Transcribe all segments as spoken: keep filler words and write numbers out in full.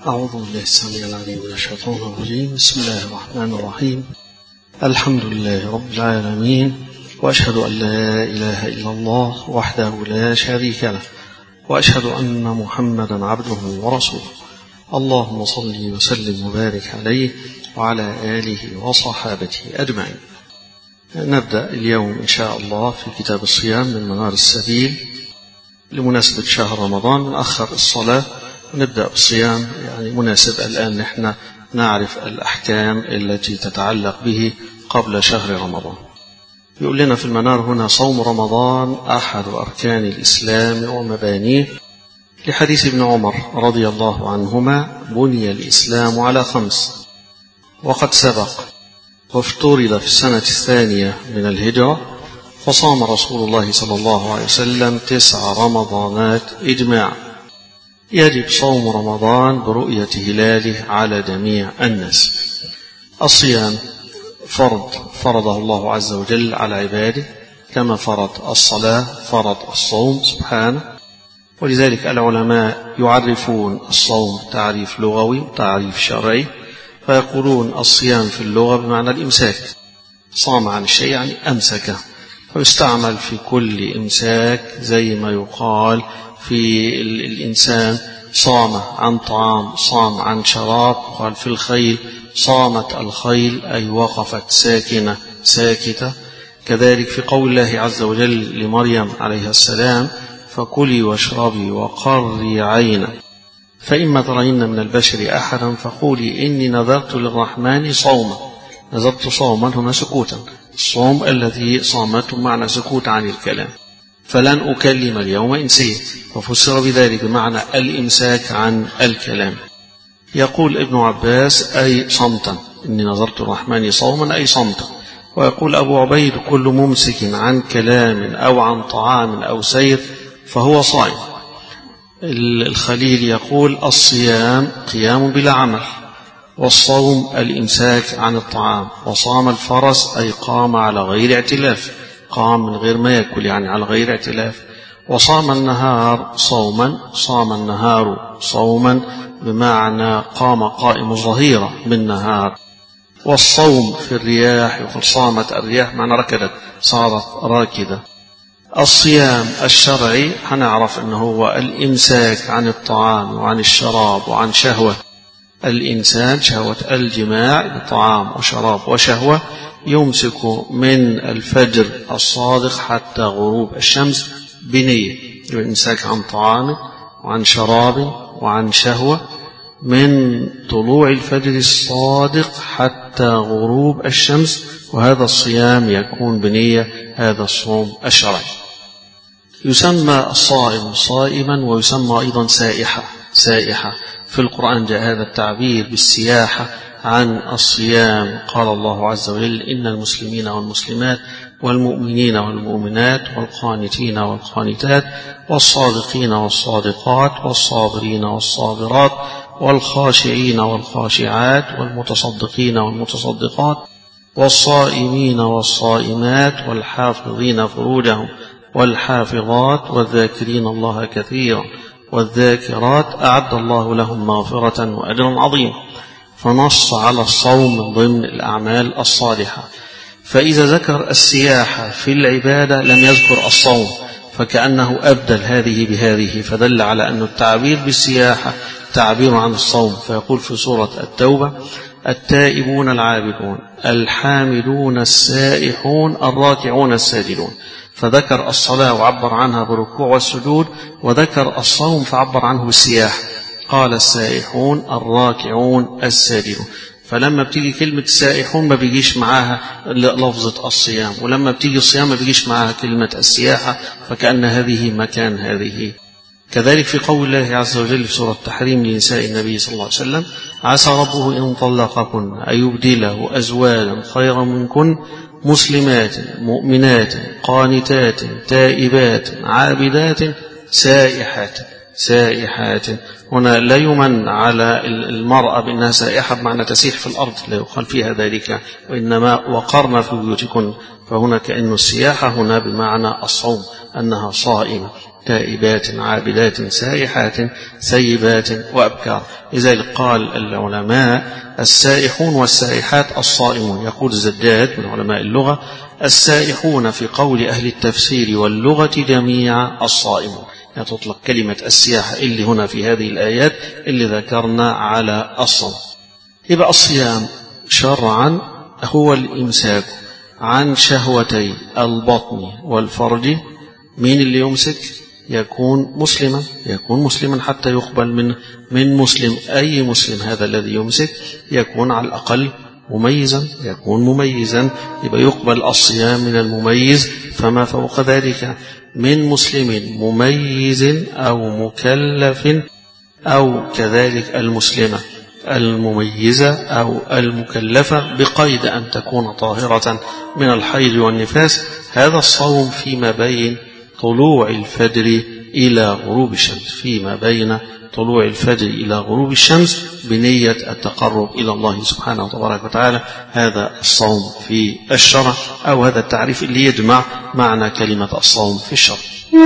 أعوذ بالله السميع العليم من الشيطان الرجيم. بسم الله الرحمن الرحيم. الحمد لله رب العالمين، وأشهد أن لا إله إلا الله وحده لا شريك له، وأشهد أن محمدا عبده ورسوله. اللهم صل وسلم وبارك عليه وعلى آله وصحابته أجمعين. نبدأ اليوم إن شاء الله في كتاب الصيام من منار السبيل لمناسبة شهر رمضان. نأخر الصلاة ونبدأ بالصيام، يعني مناسب الآن نحن نعرف الأحكام التي تتعلق به قبل شهر رمضان. يقول لنا في المنار هنا: صوم رمضان أحد أركان الإسلام ومبانيه، لحديث ابن عمر رضي الله عنهما: بني الإسلام على خمس. وقد سبق وافترض في السنة الثانية من الهجرة، فصام رسول الله صلى الله عليه وسلم تسع رمضانات إجماع. يجب صوم رمضان برؤية هلاله على جميع الناس. الصيام فرض فرضه الله عز وجل على عباده، كما فرض الصلاة فرض الصوم سبحانه. ولذلك العلماء يعرفون الصوم تعريف لغوي وتعريف شرعي، فيقولون الصيام في اللغة بمعنى الإمساك، صام عن الشيء يعني أمسكه، فيستعمل في كل إمساك، زي ما يقال في الإنسان صام عن طعام، صام عن شراب. قال في الخيل صامت الخيل، أي وقفت ساكنة ساكتة. كذلك في قول الله عز وجل لمريم عليها السلام: فكلي واشربي وقري عينا فإما ترين من البشر أحدا فقولي إني نذرت للرحمن صوما. نذرت صوما هنا سكوتا، الصوم الذي صامته معنى سكوت عن الكلام، فلن أكلم اليوم إنسيا، وفسر بذلك بمعنى الإمساك عن الكلام. يقول ابن عباس: أي صمتا، إني نذرت الرحمن صوما أي صمتا. ويقول أبو عبيد: كل ممسك عن كلام أو عن طعام أو سير فهو صائم. الخليل يقول: الصيام قيام بلا عمل، والصوم الإمساك عن الطعام. وصام الفرس أي قام على غير اعتلاف، قام من غير ما يأكل يعني على غير اعتلاف. وصام النهار صوما، صام النهار صوما بمعنى قام قائم الظهيرة من نهار. والصوم في الرياح، يقول صامت الرياح معنى ركضت، صارت راكدة. الصيام الشرعي هنعرف أنه هو الإمساك عن الطعام وعن الشراب وعن شهوة الإنسان، شهوة الجماع بطعام وشراب وشهوة، يمسك من الفجر الصادق حتى غروب الشمس بنية. الإمساك عن طعام وعن شراب وعن شهوة من طلوع الفجر الصادق حتى غروب الشمس، وهذا الصيام يكون بنية، هذا الصوم الشرعي. يسمى الصائم صائما، ويسمى أيضا سائحة سائحة. في القرآن جاء هذا التعبير بالسياحة عن الصيام. قال الله عز وجل: إن المسلمين والمسلمات والمؤمنين والمؤمنات والقانتين والقانتات والصادقين والصادقات والصابرين والصابرات والخاشعين والخاشعات والمتصدقين والمتصدقات والصائمين والصائمات والحافظين فروجهم والحافظات والذاكرين الله كثيرا والذاكرات أعد الله لهم مغفرة وأجرا عظيما. فنص على الصوم من ضمن الأعمال الصالحة. فإذا ذكر السياحة في العبادة لم يذكر الصوم، فكأنه أبدل هذه بهذه، فدل على أن التعبير بالسياحة تعبير عن الصوم. فيقول في سورة التوبة: التائبون العابدون الحامدون السائحون الراكعون الساجدون. فذكر الصلاة وعبر عنها بالركوع والسجود، وذكر الصوم فعبر عنه بالسياحة، قال السائحون الراكعون الساجدون. فلما بتيجي كلمة السائحون ما بيجيش معاها لفظة الصيام، ولما بتيجي الصيام ما بيجيش معاها كلمة السياحة، فكأن هذه مكان هذه. كذلك في قول الله عز وجل في سورة التحريم لنساء النبي صلى الله عليه وسلم: عسى ربه إن طلقكن أن يبدله أزواجا خيرا منكن مسلمات مؤمنات قانتات تائبات عابدات سائحات سائحات. هنا لا يمن على المرأة بأنها سائحة بمعنى تسيح في الأرض، لا يقال فيها ذلك، وإنما وقرن في بيوتكن. فهنا كأن السياحة هنا بمعنى الصوم، أنها صائمة. تائبات عابدات سائحات سيبات وأبكار. لذلك قال العلماء السائحون والسائحات الصائمون. يقول الزداد من علماء اللغة السائحون في قول أهل التفسير واللغة جميعا الصائمون. يعني تطلق كلمة السياحة اللي هنا في هذه الآيات اللي ذكرنا على الصوم. يبقى الصيام شرعا هو الإمساك عن شهوتي البطن والفرج. مين اللي يمسك؟ يكون مسلما، يكون مسلما حتى يقبل من من مسلم. أي مسلم هذا الذي يمسك؟ يكون على الأقل مميزا، يكون مميزا يبقى يقبل الصيام من المميز، فما فوق ذلك من مسلم مميز أو مكلف، أو كذلك المسلمة المميزة أو المكلفة بقيد أن تكون طاهرة من الحيض والنفاس. هذا الصوم فيما بين طلوع الفجر إلى غروب الشمس، فيما بين طلوع الفجر إلى غروب الشمس بنية التقرب إلى الله سبحانه وتبارك وتعالى. هذا الصوم في الشرع، أو هذا التعريف اللي يجمع معنى كلمة الصوم في الشرع.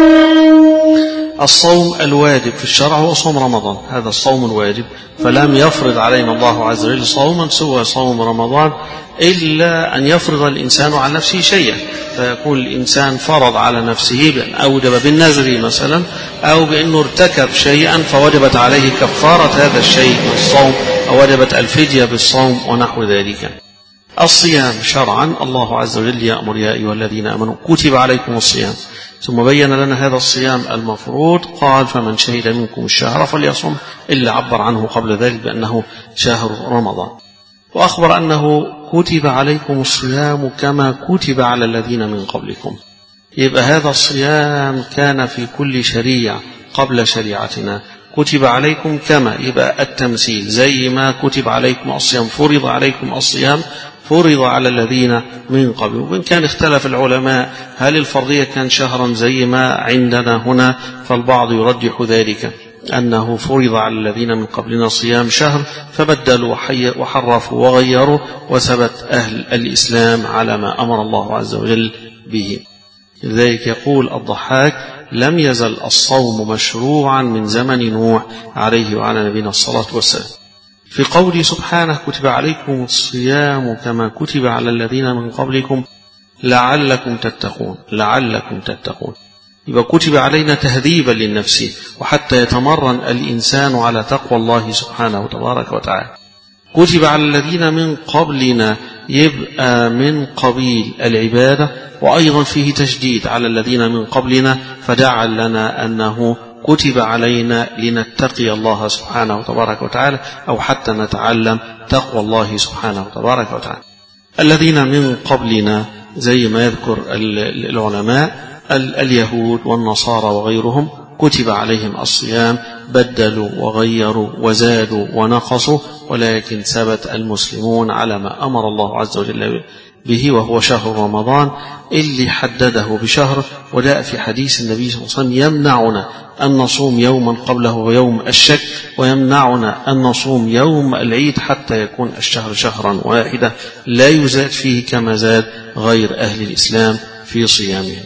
الصوم الواجب في الشرع هو صوم رمضان، هذا الصوم الواجب، فلم يفرض علينا الله عز وجل صوما سوى صوم رمضان إلا أن يفرض الإنسان على نفسه شيئا، فيكون الإنسان فرض على نفسه بأن أوجب بالنذر مثلا، أو بأنه ارتكب شيئا فوجبت عليه كفارة هذا الشيء بالصوم، أو وجبت الفدية بالصوم ونحو ذلك. الصيام شرعا الله عز وجل يأمر يا أيها الذين آمنوا كتب عليكم الصيام، ثم بين لنا هذا الصيام المفروض، قال فمن شهد منكم الشهر فليصم، إلا عبر عنه قبل ذلك بأنه شهر رمضان، وأخبر أنه كتب عليكم الصيام كما كتب على الذين من قبلكم. يبقى هذا الصيام كان في كل شريعة قبل شريعتنا، كتب عليكم كما، يبقى التمثيل زي ما كتب عليكم الصيام، فرض عليكم الصيام، فرض على الذين من قبل. وإن كان اختلف العلماء هل الفرضية كان شهرا زي ما عندنا هنا، فالبعض يرجح ذلك أنه فرض على الذين من قبلنا صيام شهر، فبدلوا وحرفوا وغيروا، وثبت أهل الإسلام على ما أمر الله عز وجل به. لذلك يقول الضحاك لم يزل الصوم مشروعا من زمن نوح عليه وعلى نبينا الصلاة والسلام. في قوله سبحانه كتب عليكم الصيام كما كتب على الذين من قبلكم لعلكم تتقون، لعلكم تتقون، يبقى كتب علينا تهذيبا للنفس وحتى يتمرن الإنسان على تقوى الله سبحانه وتبارك وتعالى. كتب على الذين من قبلنا يبقى من قبيل العبادة، وأيضا فيه تشديد على الذين من قبلنا، فجعل لنا أنه كتب علينا لنتقي الله سبحانه وتبارك وتعالى، أو حتى نتعلم تقوى الله سبحانه وتبارك وتعالى. الذين من قبلنا زي ما يذكر العلماء اليهود والنصارى وغيرهم كتب عليهم الصيام، بدلوا وغيروا وزادوا ونقصوا، ولكن ثبت المسلمون على ما أمر الله عز وجل به، وهو شهر رمضان اللي حدده بشهر. وجاء في حديث النبي صلى الله عليه وسلم يمنعنا أن نصوم يوما قبله ويوم الشك، ويمنعنا أن نصوم يوم العيد حتى يكون الشهر شهرا واحدا لا يزاد فيه كما زاد غير أهل الإسلام في صيامهم.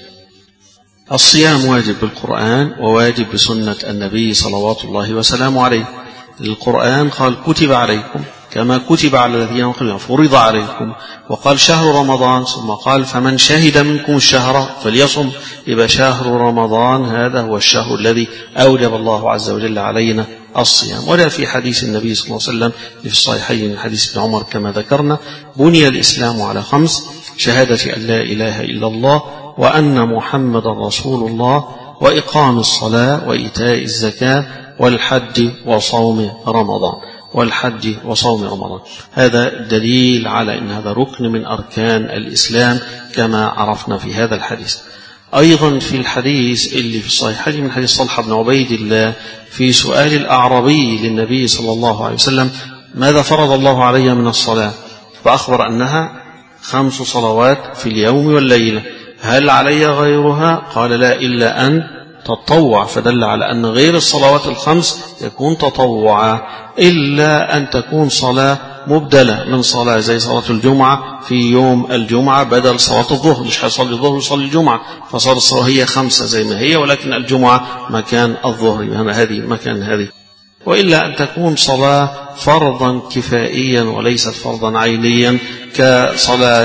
الصيام واجب بالقرآن وواجب بسنة النبي صلوات الله وسلامه عليه. القرآن قال كتب عليكم كما كتب على الذين من قبلكم، فرض عليكم، وقال شهر رمضان، ثم قال فمن شهد منكم الشهر فليصم. يبقى شهر رمضان هذا هو الشهر الذي أوجب الله عز وجل علينا الصيام. ولا في حديث النبي صلى الله عليه وسلم في الصحيحين من حديث ابن عمر كما ذكرنا بني الإسلام على خمس: شهادة أن لا إله إلا الله وأن محمد رسول الله، وإقام الصلاة، وإيتاء الزكاة، والحج وصوم رمضان، والحج وصوم رمضان. هذا دليل على أن هذا ركن من أركان الإسلام كما عرفنا في هذا الحديث. أيضا في الحديث اللي في الصحيحين من حديث طلحة بن عبيد الله في سؤال الأعرابي للنبي صلى الله عليه وسلم ماذا فرض الله علي من الصلاة، فأخبر أنها خمس صلوات في اليوم والليلة، هل علي غيرها؟ قال لا، إلا أن تطوع، فدل على أن غير الصلوات الخمس يكون تطوعا، إلا أن تكون صلاة مبدلة من صلاة زي صلاة الجمعة في يوم الجمعة بدل صلاة الظهر، مش هيصلي الظهر ويصلي الجمعة، فصار الصلاة هي خمسة زي ما هي، ولكن الجمعة مكان الظهر، يعني هذه مكان هذه. وإلا أن تكون صلاة فرضا كفائيا وليست فرضا عينيا كصلاة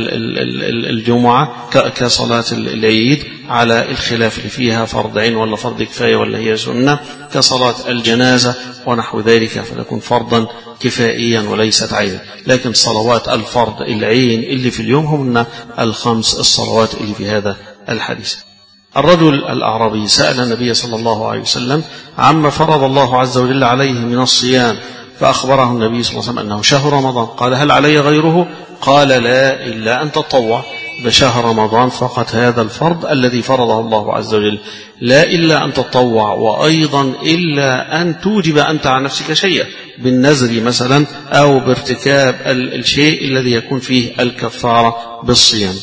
الجمعة كصلاة العيد على الخلاف اللي فيها فرض عين ولا فرض كفاية ولا هي سنة، كصلاة الجنازة ونحو ذلك، فتكون فرضا كفائيا وليست عينا. لكن صلوات الفرض العين اللي في اليوم هن الخمس الصلوات اللي في هذا الحديث. الرجل الأعرابي سأل النبي صلى الله عليه وسلم عما فرض الله عز وجل عليه من الصيام، فأخبره النبي صلى الله عليه وسلم أنه شهر رمضان. قال هل علي غيره؟ قال لا إلا أن تطوع، بشهر رمضان فقط هذا الفرض الذي فرضه الله عز وجل، لا إلا أن تطوع، وأيضا إلا أن توجب أنت عن نفسك شيئا بالنذر مثلا أو بارتكاب الشيء الذي يكون فيه الكفارة بالصيام.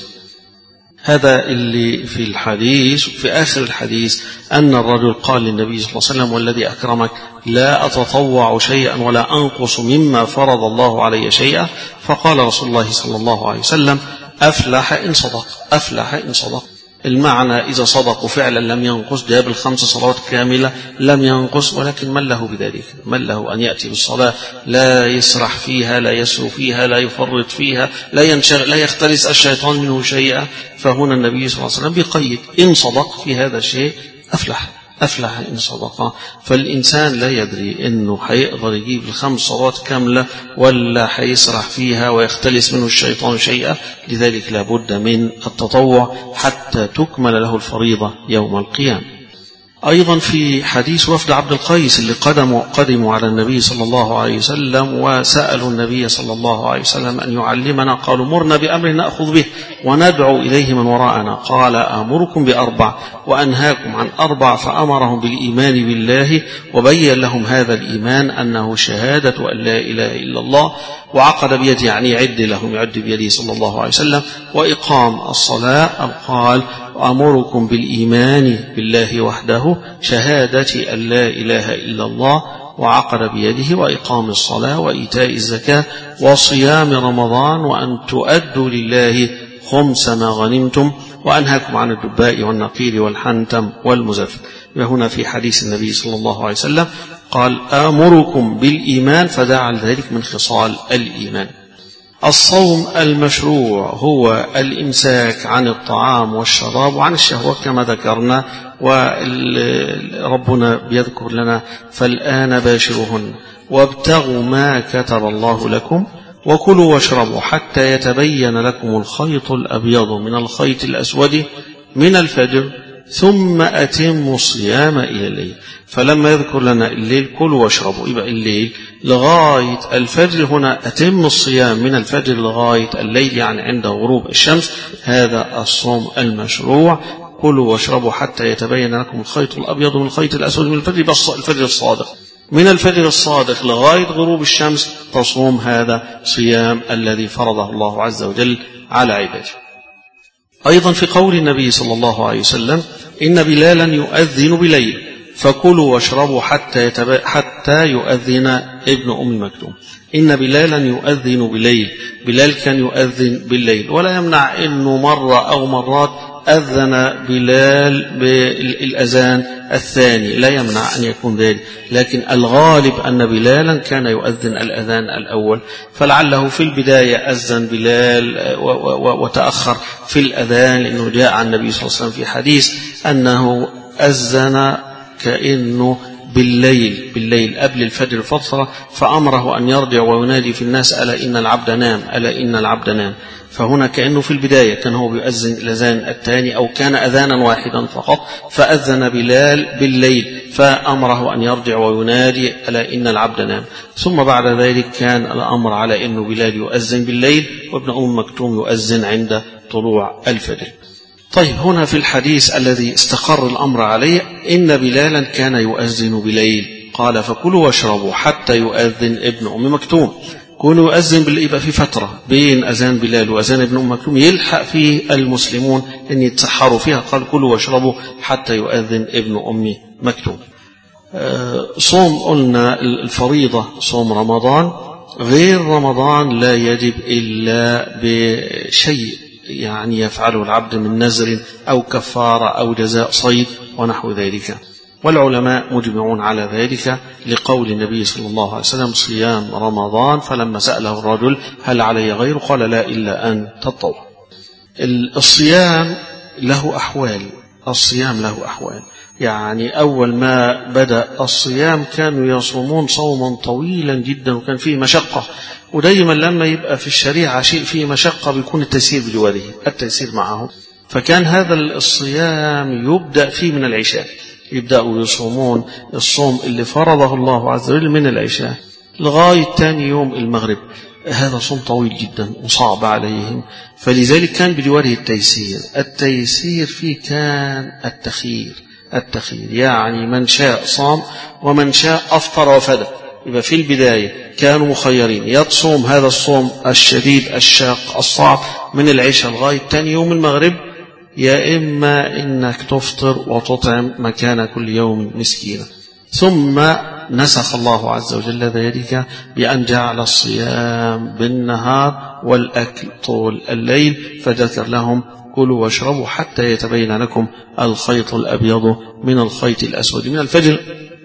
هذا اللي في الحديث. في آخر الحديث أن الرجل قال للنبي صلى الله عليه وسلم والذي أكرمك لا أتطوع شيئا ولا أنقص مما فرض الله علي شيئا، فقال رسول الله صلى الله عليه وسلم أفلح إن صدق، أفلح إن صدق. المعنى إذا صدقوا فعلا لم ينقص، جاب الخمس صلوات كاملة لم ينقص، ولكن من له بذلك؟ من له أن يأتي بالصلاة لا يسرح فيها، لا يسرو فيها، لا يفرط فيها، لا ينشغل، لا يختلس الشيطان منه شيئا. فهنا النبي صلى الله عليه وسلم بيقيد إن صدق في هذا الشيء أفلح، أفلح إن صدق. فالإنسان لا يدري إنه هيقدر يجيب الخمس صلوات كاملة ولا هيسرح فيها ويختلس منه الشيطان شيئا، لذلك لابد من التطوع حتى تكمل له الفريضة يوم القيامة. أيضا في حديث وفد عبد القيس اللي قدموا, قدموا على النبي صلى الله عليه وسلم وسألوا النبي صلى الله عليه وسلم أن يعلمنا، قالوا مرنا بأمر نأخذ به وندعو إليه من وراءنا. قال آمركم بأربع وأنهاكم عن أربع، فأمرهم بالإيمان بالله وبين لهم هذا الإيمان أنه شهادة أن لا إله إلا الله، وعقد بيده يعني يعد لهم، يعد بيده صلى الله عليه وسلم، وإقام الصلاة. قال أمركم بالإيمان بالله وحده شهادة أن لا إله إلا الله، وعقد بيده وإقام الصلاة وإيتاء الزكاة وصيام رمضان وأن تؤدوا لله خمس ما غنمتم، وأنهاكم عن الدباء والنقير والحنتم والمزفت. وهنا في حديث النبي صلى الله عليه وسلم قال آمركم بالإيمان، فدعا ذلك من خصال الإيمان. الصوم المشروع هو الإمساك عن الطعام والشراب وعن الشهوات كما ذكرنا، وربنا بيذكر لنا فالآن باشرهن وابتغوا ما كتب الله لكم وكلوا واشربوا حتى يتبين لكم الخيط الأبيض من الخيط الأسود من الفجر ثم أتموا الصيام إلى الليل. فلما يذكر لنا الليل كلوا واشربوا، يبقى الليل لغاية الفجر، هنا أتم الصيام من الفجر لغاية الليل يعني عند غروب الشمس. هذا الصوم المشروع، كلوا واشربوا حتى يتبين لكم الخيط الأبيض من الخيط الأسود من الفجر، بس الفجر الصادق. من الفجر الصادق لغاية غروب الشمس تصوم هذا صيام الذي فرضه الله عز وجل على عباده. أيضا في قول النبي صلى الله عليه وسلم إن بلالا يؤذن بليل فكلوا واشربوا حتى, يتب... حتى يؤذن ابن أم مكتوم. إن بلالا يؤذن بليل، بلال كان يؤذن بالليل، ولا يمنع أنه مرة أو مرات أذن بلال بالأذان الثاني، لا يمنع أن يكون ذلك، لكن الغالب أن بلالا كان يؤذن الأذان الأول، فلعله في البداية أذن بلال وتأخر في الأذان، لأنه جاء عن النبي صلى الله عليه وسلم في حديث أنه أذن كأنه بالليل بالليل قبل الفجر فترة، فأمره أن يرجع وينادي في الناس ألا إن العبد نام، ألا إن العبد نام. فهنا كأنه في البداية كان هو بيؤذن الأذان الثاني أو كان أذانا واحدا فقط، فأذن بلال بالليل فأمره أن يرجع وينادي ألا إن العبد نام. ثم بعد ذلك كان الأمر على أنه بلال يؤذن بالليل وابن أم مكتوم يؤذن عند طلوع الفجر. طيب هنا في الحديث الذي استقر الأمر عليه إن بلالا كان يؤذن بليل، قال فكلوا واشربوا حتى يؤذن ابن أم مكتوم. كونه يؤذن يبقى في فترة بين أذان بلال وأذان ابن أم مكتوم يلحق فيه المسلمون أن يتسحروا فيها، قال كلوا واشربوا حتى يؤذن ابن أم مكتوم. صوم قلنا الفريضة صوم رمضان، غير رمضان لا يجب إلا بشيء يعني يفعله العبد من نذر أو كفارة أو جزاء صيد ونحو ذلك، والعلماء مجمعون على ذلك لقول النبي صلى الله عليه وسلم صيام رمضان، فلما سأله الرجل هل علي غيره قال لا إلا أن تطوع. الصيام له أحوال، الصيام له أحوال، يعني أول ما بدأ الصيام كانوا يصومون صوما طويلا جدا وكان فيه مشقة، ودايما لما يبقى في الشريعة شيء فيه مشقة بيكون التيسير بجواره، التيسير معه. فكان هذا الصيام يبدأ فيه من العشاء، يبدأوا يصومون الصوم اللي فرضه الله عز وجل من العشاء لغاية تاني يوم المغرب. هذا صوم طويل جدا وصعب عليهم، فلذلك كان بجواره التيسير. التيسير فيه كان التخيير، التخيير يعني من شاء صام ومن شاء أفطر وفدى. يبقى في البداية كانوا مخيرين، يتصوم هذا الصوم الشديد الشاق الصعب من العشاء لغاية تاني يوم المغرب، يا إما إنك تفطر وتطعم مكان كل يوم مسكينا. ثم نسخ الله عز وجل ذلك بأن جعل الصيام بالنهار والأكل طول الليل، فذكر لهم كلوا واشربوا حتى يتبين لكم الخيط الأبيض من الخيط الأسود من الفجر.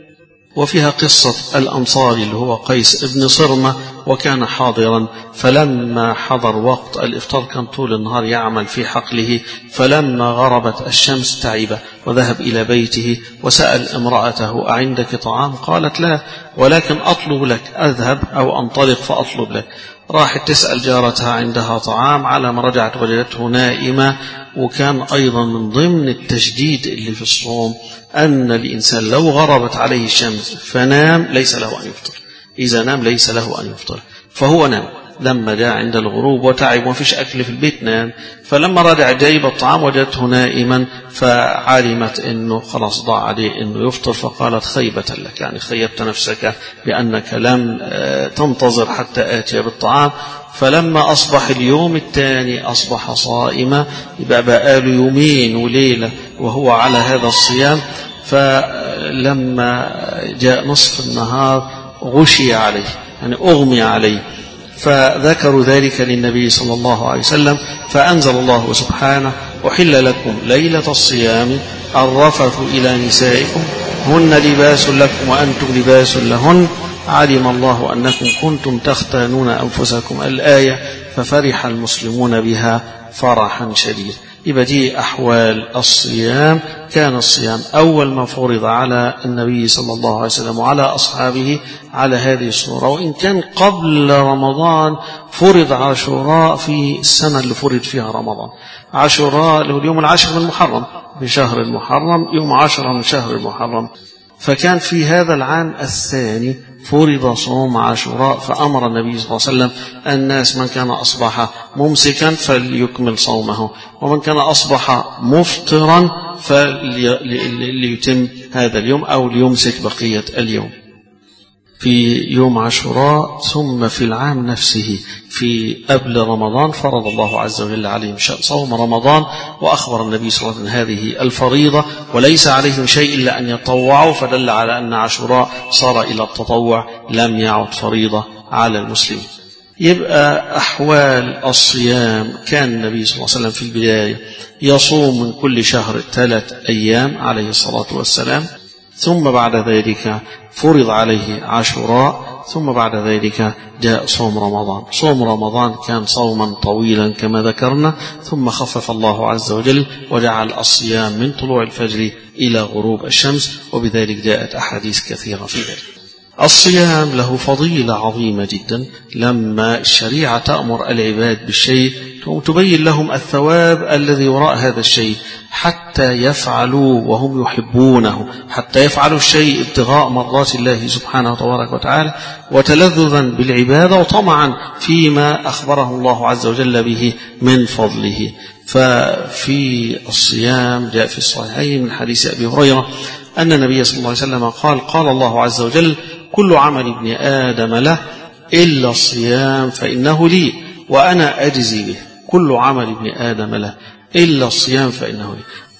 وفيها قصة الأنصاري اللي هو قيس ابن صرمة، وكان حاضرا، فلما حضر وقت الإفطار كان طول النهار يعمل في حقله، فلما غربت الشمس تعب وذهب إلى بيته وسأل امرأته أعندك طعام؟ قالت لا، ولكن أطلب لك، أذهب أو أنطلق فأطلب لك. راحت تسأل جارتها عندها طعام، على ما رجعت وجدته نائمة. وكان أيضا من ضمن التشديد اللي في الصوم أن الإنسان لو غربت عليه الشمس فنام ليس له أن يفطر، إذا نام ليس له أن يفطر، فهو نام. لما جاء عند الغروب وتعب ومفيش أكل في البيت نام، فلما رجع جايب الطعام وجدته نائما، فعلمت أنه خلاص ضاع عليه أنه يفطر، فقالت خيبة لك، يعني خيبت نفسك بأنك لم تنتظر حتى آتي بالطعام. فلما أصبح اليوم الثاني أصبح صائما، يبقى بقاله يومين وليلة وهو على هذا الصيام. فلما جاء نصف النهار غشي عليه، يعني أغمي عليه، فذكروا ذلك للنبي صلى الله عليه وسلم، فأنزل الله سبحانه أحل لكم ليلة الصيام الرفث إلى نسائكم هن لباس لكم وأنتم لباس لهن علم الله أنكم كنتم تختانون أنفسكم الآية، ففرح المسلمون بها فرحا شديدا. يبقى دي أحوال الصيام. كان الصيام أول ما فرض على النبي صلى الله عليه وسلم وعلى أصحابه على هذه الصورة، وإن كان قبل رمضان فرض عاشوراء في السنة اللي فرض فيها رمضان. عاشوراء له اليوم العاشر من محرم، في شهر المحرم، يوم عشرة من شهر المحرم. فكان في هذا العام الثاني فرض صوم عاشوراء، فأمر النبي صلى الله عليه وسلم الناس من كان أصبح ممسكا فليكمل صومه، ومن كان أصبح مفطرا فليتم هذا اليوم أو ليمسك بقية اليوم في يوم عاشوراء. ثم في العام نفسه في قبل رمضان فرض الله عز وجل عليهم صوم رمضان، وأخبر النبي صلى الله عليه وسلم هذه الفريضة وليس عليهم شيء إلا أن يتطوعوا، فدل على أن عاشوراء صار إلى التطوع لم يعد فريضة على المسلمين. يبقى أحوال الصيام كان النبي صلى الله عليه وسلم في البداية يصوم من كل شهر ثلاث أيام عليه الصلاة والسلام، ثم بعد ذلك فرض عليه عاشوراء، ثم بعد ذلك جاء صوم رمضان. صوم رمضان كان صوما طويلا كما ذكرنا، ثم خفف الله عز وجل وجعل الصيام من طلوع الفجر إلى غروب الشمس، وبذلك جاءت أحاديث كثيرة في ذلك. الصيام له فضيلة عظيمة جدا، لما الشريعة تأمر العباد بالشيء تبين لهم الثواب الذي وراء هذا الشيء حتى يفعلوا وهم يحبونه، حتى يفعلوا الشيء ابتغاء مرضات الله سبحانه وتبارك وتعالى، وتلذذا بالعبادة وطمعا فيما أخبره الله عز وجل به من فضله. ففي الصيام جاء في الصحيحين من حديث أبي هريرة أن النبي صلى الله عليه وسلم قال: قال الله عز وجل: كل عمل ابن آدم له إلا الصيام فإنه لي وأنا أجزي به. كل عمل ابن آدم له إلا الصيام فإنه لي.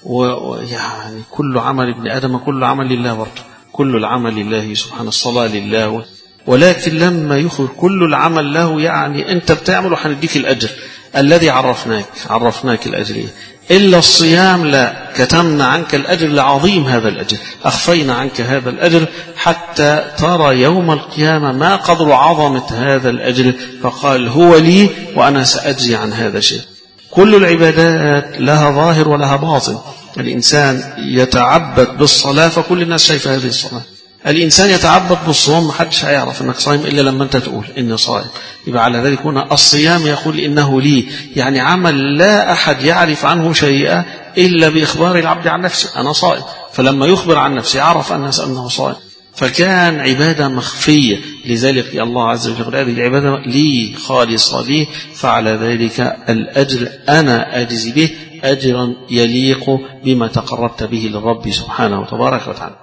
ويعني كل عمل ابن آدم كل عمل لله برضه، كل العمل لله سبحانه، الصلاة لله، ولكن لما يخرج كل العمل له يعني أنت بتعمله هنديك الأجر الذي عرفناك عرفناك الأجر. إلا الصيام لا، كتمنا عنك الأجر لعظيم هذا الأجر، أخفينا عنك هذا الأجر حتى ترى يوم القيامة ما قدر عظمة هذا الأجر، فقال هو لي وأنا سأجزي عن هذا الشيء. كل العبادات لها ظاهر ولها باطن. الإنسان يتعبد بالصلاة فكل الناس شايفة هذه الصلاة. الإنسان يتعبد بالصوم محدش هيعرف أنك صايم إلا لما أنت تقول إني صائم. يبقى على ذلك هنا الصيام يقول إنه لي، يعني عمل لا أحد يعرف عنه شيئا إلا بإخبار العبد عن نفسه أنا صائم، فلما يخبر عن نفسه عرف أنه صائم، فكان عبادة مخفية. لذلك الله عز وجل هذه العبادة لي خالصة لي، فعلى ذلك الأجر أنا أجزي به أجرا يليق بما تقربت به للرب سبحانه وتبارك وتعالى.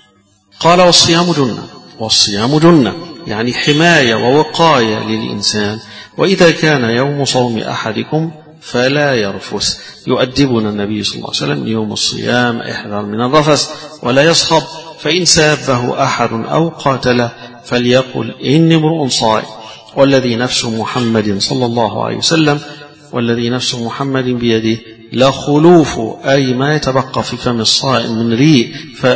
قال والصيام جنة، والصيام جنة يعني حماية ووقاية للإنسان. وإذا كان يوم صوم أحدكم فلا يرفث. يؤدبنا النبي صلى الله عليه وسلم يوم الصيام احذر من الرفث ولا يصخب، فإن سابه أحد أو قاتله فليقل إني امرؤ صائم، والذي نفس محمد صلى الله عليه وسلم والذي نفس محمد بيده لخلوف، أي ما يتبقى في فم الصائم من ريق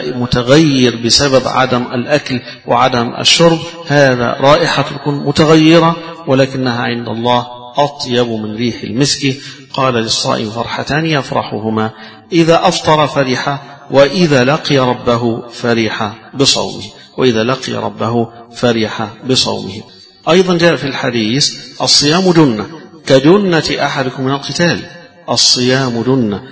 فمتغير بسبب عدم الأكل وعدم الشرب، هذا رائحة تكون متغيرة ولكنها عند الله أطيب من ريح المسك. قال للصائم فرحتان يفرحهما، إذا أفطر فرح، وإذا لقي ربه فرح بصومه، وإذا لقي ربه فرح بصومه. أيضا جاء في الحديث الصيام جنة كجنة أحدكم من القتال. الصيام جنة،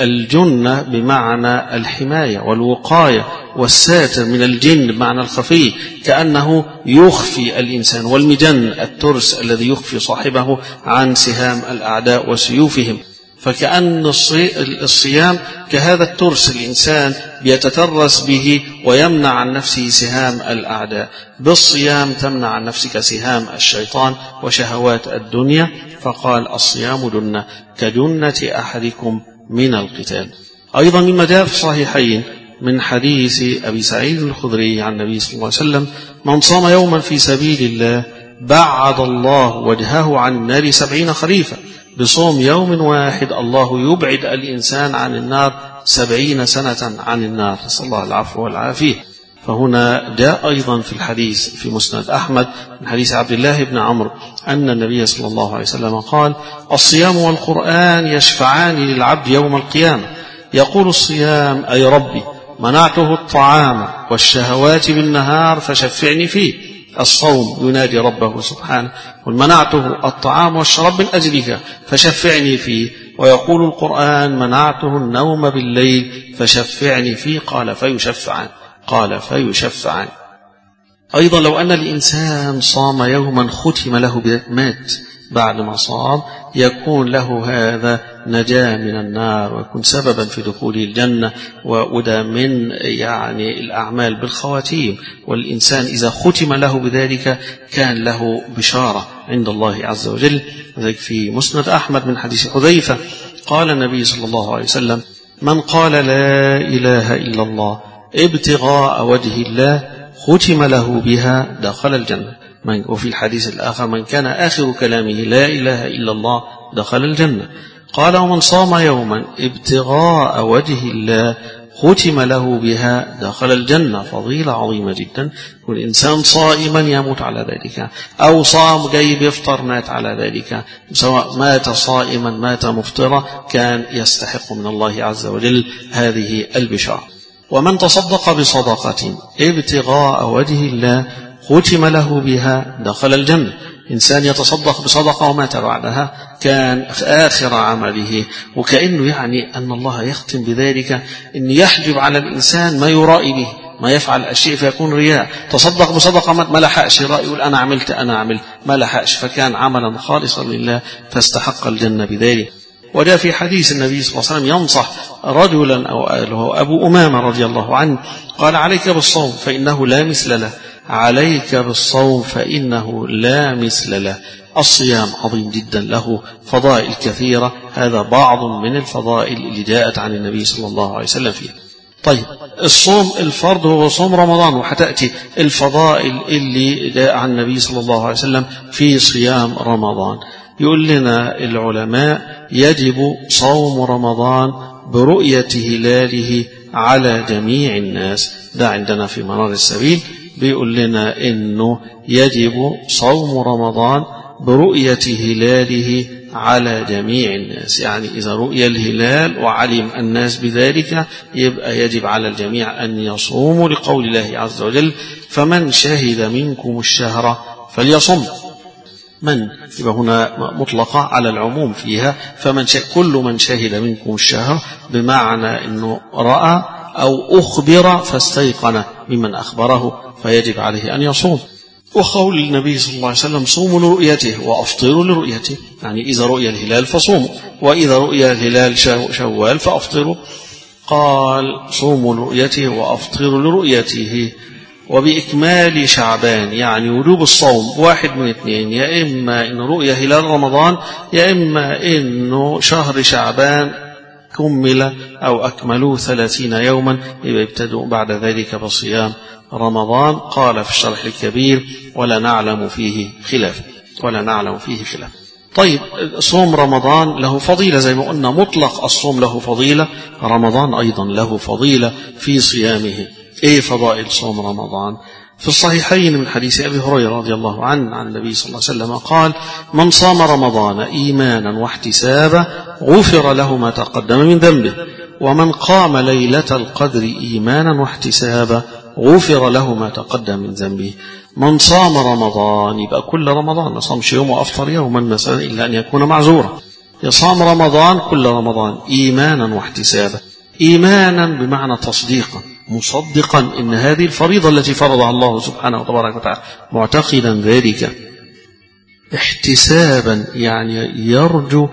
الجنة بمعنى الحماية والوقاية والساتر من الجن بمعنى الخفي، كأنه يخفي الإنسان، والمجن الترس الذي يخفي صاحبه عن سهام الأعداء وسيوفهم. فكأن الصيام كهذا الترس، الإنسان بيتترس به ويمنع عن نفسه سهام الأعداء. بالصيام تمنع عن نفسك سهام الشيطان وشهوات الدنيا. فقال الصيام جنة كجنة أحدكم من القتال. أيضا مما جاء في الصحيحين من حديث أبي سعيد الخدري عن النبي صلى الله عليه وسلم من صام يوما في سبيل الله بعد الله وجهه عن النار سبعين خريفا. بصوم يوم واحد الله يبعد الإنسان عن النار سبعين سنة عن النار، نسأل الله العفو والعافية. فهنا جاء أيضا في الحديث في مسند أحمد من حديث عبد الله بن عمرو أن النبي صلى الله عليه وسلم قال الصيام والقرآن يشفعان للعبد يوم القيامة. يقول الصيام أي ربي منعته الطعام والشهوات بالنهار فشفعني فيه. الصوم ينادي ربه سبحانه ومنعته الطعام والشراب من أجلك فشفعني فيه. ويقول القرآن منعته النوم بالليل فشفعني فيه. قال فيشفعان قال فيشفعان. أيضا لو أن الإنسان صام يوما ختم له مات بعد ما صام يكون له هذا نجاة من النار ويكون سببا في دخول الجنة، وده من يعني الأعمال بالخواتيم. والإنسان إذا ختم له بذلك كان له بشارة عند الله عز وجل. ذلك في مسند أحمد من حديث حذيفة قال النبي صلى الله عليه وسلم من قال لا إله إلا الله ابتغاء وجه الله ختم له بها دخل الجنة. وفي الحديث الآخر من كان آخر كلامه لا إله إلا الله دخل الجنة. قال ومن صام يوما ابتغاء وجه الله ختم له بها دخل الجنة. فضيلة عظيمة جدا. والإنسان صائما يموت على ذلك، أو صام جاي بيفطر مات على ذلك، سواء مات صائما مات مفطرا كان يستحق من الله عز وجل هذه البشارة. ومن تصدق بصدقة ابتغاء وجه الله ختم له بها دخل الجنة. إنسان يتصدق بصدقة ومات بعدها كان آخر عمله، وكأنه يعني أن الله يختم بذلك أن يحجب على الإنسان ما يرائي به، ما يفعل الشيء فيكون رياء. تصدق بصدقة ما لحقش رأي يقول أنا عملت أنا عملت ما لحقش، فكان عملا خالصا لله فاستحق الجنة بذلك. وجاء في حديث النبي صلى الله عليه وسلم ينصح رجلا أو أبو أمامة رضي الله عنه قال عليك بالصوم فإنه لا مثل له. عليك بالصوم فإنه لا مثل له. الصيام عظيم جدا، له فضائل كثيرة، هذا بعض من الفضائل اللي جاءت عن النبي صلى الله عليه وسلم فيه. طيب الصوم الفرض هو صوم رمضان، وحتأتي الفضائل اللي جاء عن النبي صلى الله عليه وسلم في صيام رمضان. يقول لنا العلماء يجب صوم رمضان برؤية هلاله على جميع الناس، ده عندنا في منار السبيل بيقول لنا إنه يجب صوم رمضان برؤية هلاله على جميع الناس، يعني إذا رؤي الهلال وعلم الناس بذلك يبقى يجب على الجميع أن يصوموا، لقول الله عز وجل فمن شهد منكم الشهر فليصم. من يبقى هنا مطلقة على العموم فيها، فمن شهد كل من شهد منكم الشهر، بمعنى أنه رأى أو أخبر فاستيقن ممن أخبره فيجب عليه أن يصوم. وقول النبي صلى الله عليه وسلم صوموا لرؤيته وأفطروا لرؤيته، يعني إذا رؤي الهلال فصوموا، وإذا رؤي الهلال شوال فأفطروا. قال صوموا لرؤيته وأفطروا لرؤيته. وبإكمال شعبان، يعني وجوب الصوم واحد من اثنين، يا إما إن رؤية هلال رمضان، يا إما إنه شهر شعبان كمل أو أكملوه ثلاثين يوما، يبتدوا بعد ذلك بصيام رمضان. قال في الشرح الكبير ولا نعلم فيه خلاف، ولا نعلم فيه خلاف. طيب صوم رمضان له فضيلة زي ما قلنا، مطلق الصوم له فضيلة، رمضان أيضا له فضيلة في صيامه. ايه فضائل صوم رمضان؟ في الصحيحين من حديث أبي هريرة رضي الله عنه عن النبي صلى الله عليه وسلم قال من صام رمضان إيمانا واحتسابا غفر له ما تقدم من ذنبه، ومن قام ليلة القدر إيمانا واحتسابا غفر له ما تقدم من ذنبه. من صام رمضان، يبقى كل رمضان، ما صامش يوم وأفطر يوما مثلا إلا أن يكون معذورا، يصام رمضان كل رمضان إيمانا واحتسابا. إيمانا بمعنى تصديقا، مصدقا إن هذه الفريضة التي فرضها الله سبحانه وتبارك وتعالى، معتقدا ذلك. احتسابا يعني يرجو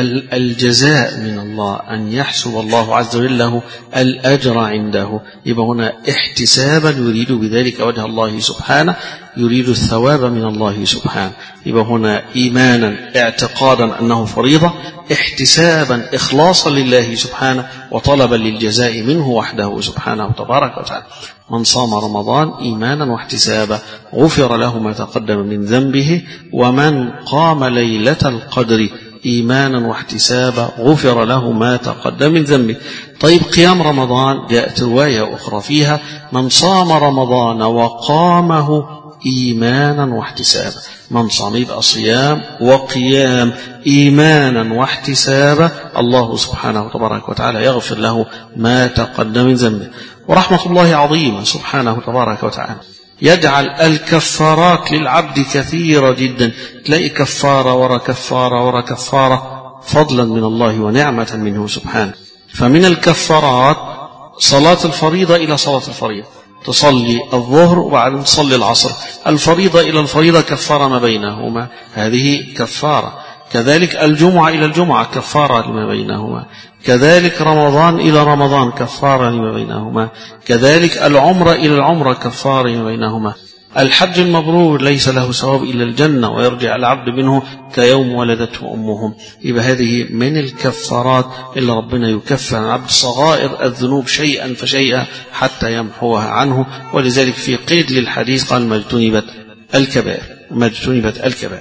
الجزاء من الله، أن يحسب الله عز وجل له الأجر عنده. يبقى هنا احتسابا يريد بذلك وجه الله سبحانه، يريد الثواب من الله سبحانه. يبقى هنا إيمانا اعتقادا أنه فريضة، احتسابا إخلاصا لله سبحانه وطلبا للجزاء منه وحده سبحانه وتبارك وتعالى. من صام رمضان إيمانا واحتسابا غفر له ما تقدم من ذنبه، ومن قام ليلة القدر إيمانا واحتسابا غفر له ما تقدم من ذنبه. طيب قيام رمضان جاءت رواية أخرى فيها من صام رمضان وقامه إيمانا واحتسابا. من صام يبقى صيام وقيام إيمانا واحتسابا، الله سبحانه وتبارك وتعالى يغفر له ما تقدم من ذنبه. ورحمة الله عظيمة سبحانه وتبارك وتعالى، يجعل الكفارات للعبد كثيرة جدا، تلاقي كفارة ورا كفارة ورا كفارة، فضلا من الله ونعمة منه سبحانه. فمن الكفارات صلاة الفريضة إلى صلاة الفريضة، تصلي الظهر وبعدين تصلي العصر، الفريضة إلى الفريضة كفارة ما بينهما، هذه كفارة. كذلك الجمعة إلى الجمعة كفارة لما بينهما، كذلك رمضان إلى رمضان كفارة لما بينهما، كذلك العمرة إلى العمرة كفارة لما بينهما. الحج المبرور ليس له ثواب إلا الجنة، ويرجع العبد منه كيوم ولدته أمهم. يبقى هذه من الكفارات اللي ربنا يكفر عن العبد صغائر الذنوب شيئا فشيئا حتى يمحوها عنه. ولذلك في قيد للحديث قال ما اجتنبت الكبائر، ما اجتنبت الكبائر.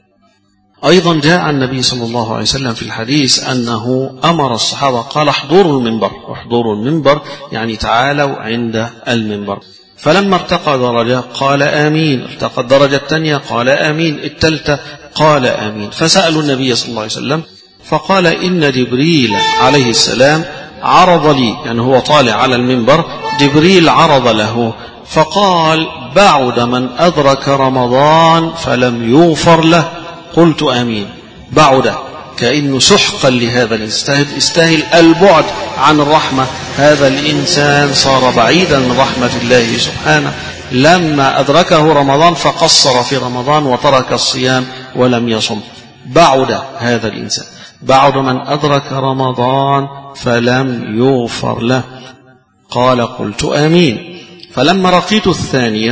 أيضا جاء عن النبي صلى الله عليه وسلم في الحديث أنه أمر الصحابة قال احضروا المنبر، احضروا المنبر يعني تعالوا عند المنبر. فلما ارتقى درجة قال آمين، ارتقى الدرجة الثانية قال آمين، الثالثة قال آمين. فسألوا النبي صلى الله عليه وسلم فقال إن جبريل عليه السلام عرض لي، يعني هو طالع على المنبر، جبريل عرض له فقال بعد من أدرك رمضان فلم يغفر له. قلت آمين. بعد كأنه سحقا لهذا الإنسان، استاهل البعد عن الرحمة، هذا الإنسان صار بعيدا من رحمة الله سبحانه لما أدركه رمضان فقصر في رمضان وترك الصيام ولم يصم. بعد هذا الإنسان، بعد من أدرك رمضان فلم يغفر له. قال قلت آمين. فلما رقيت الثانية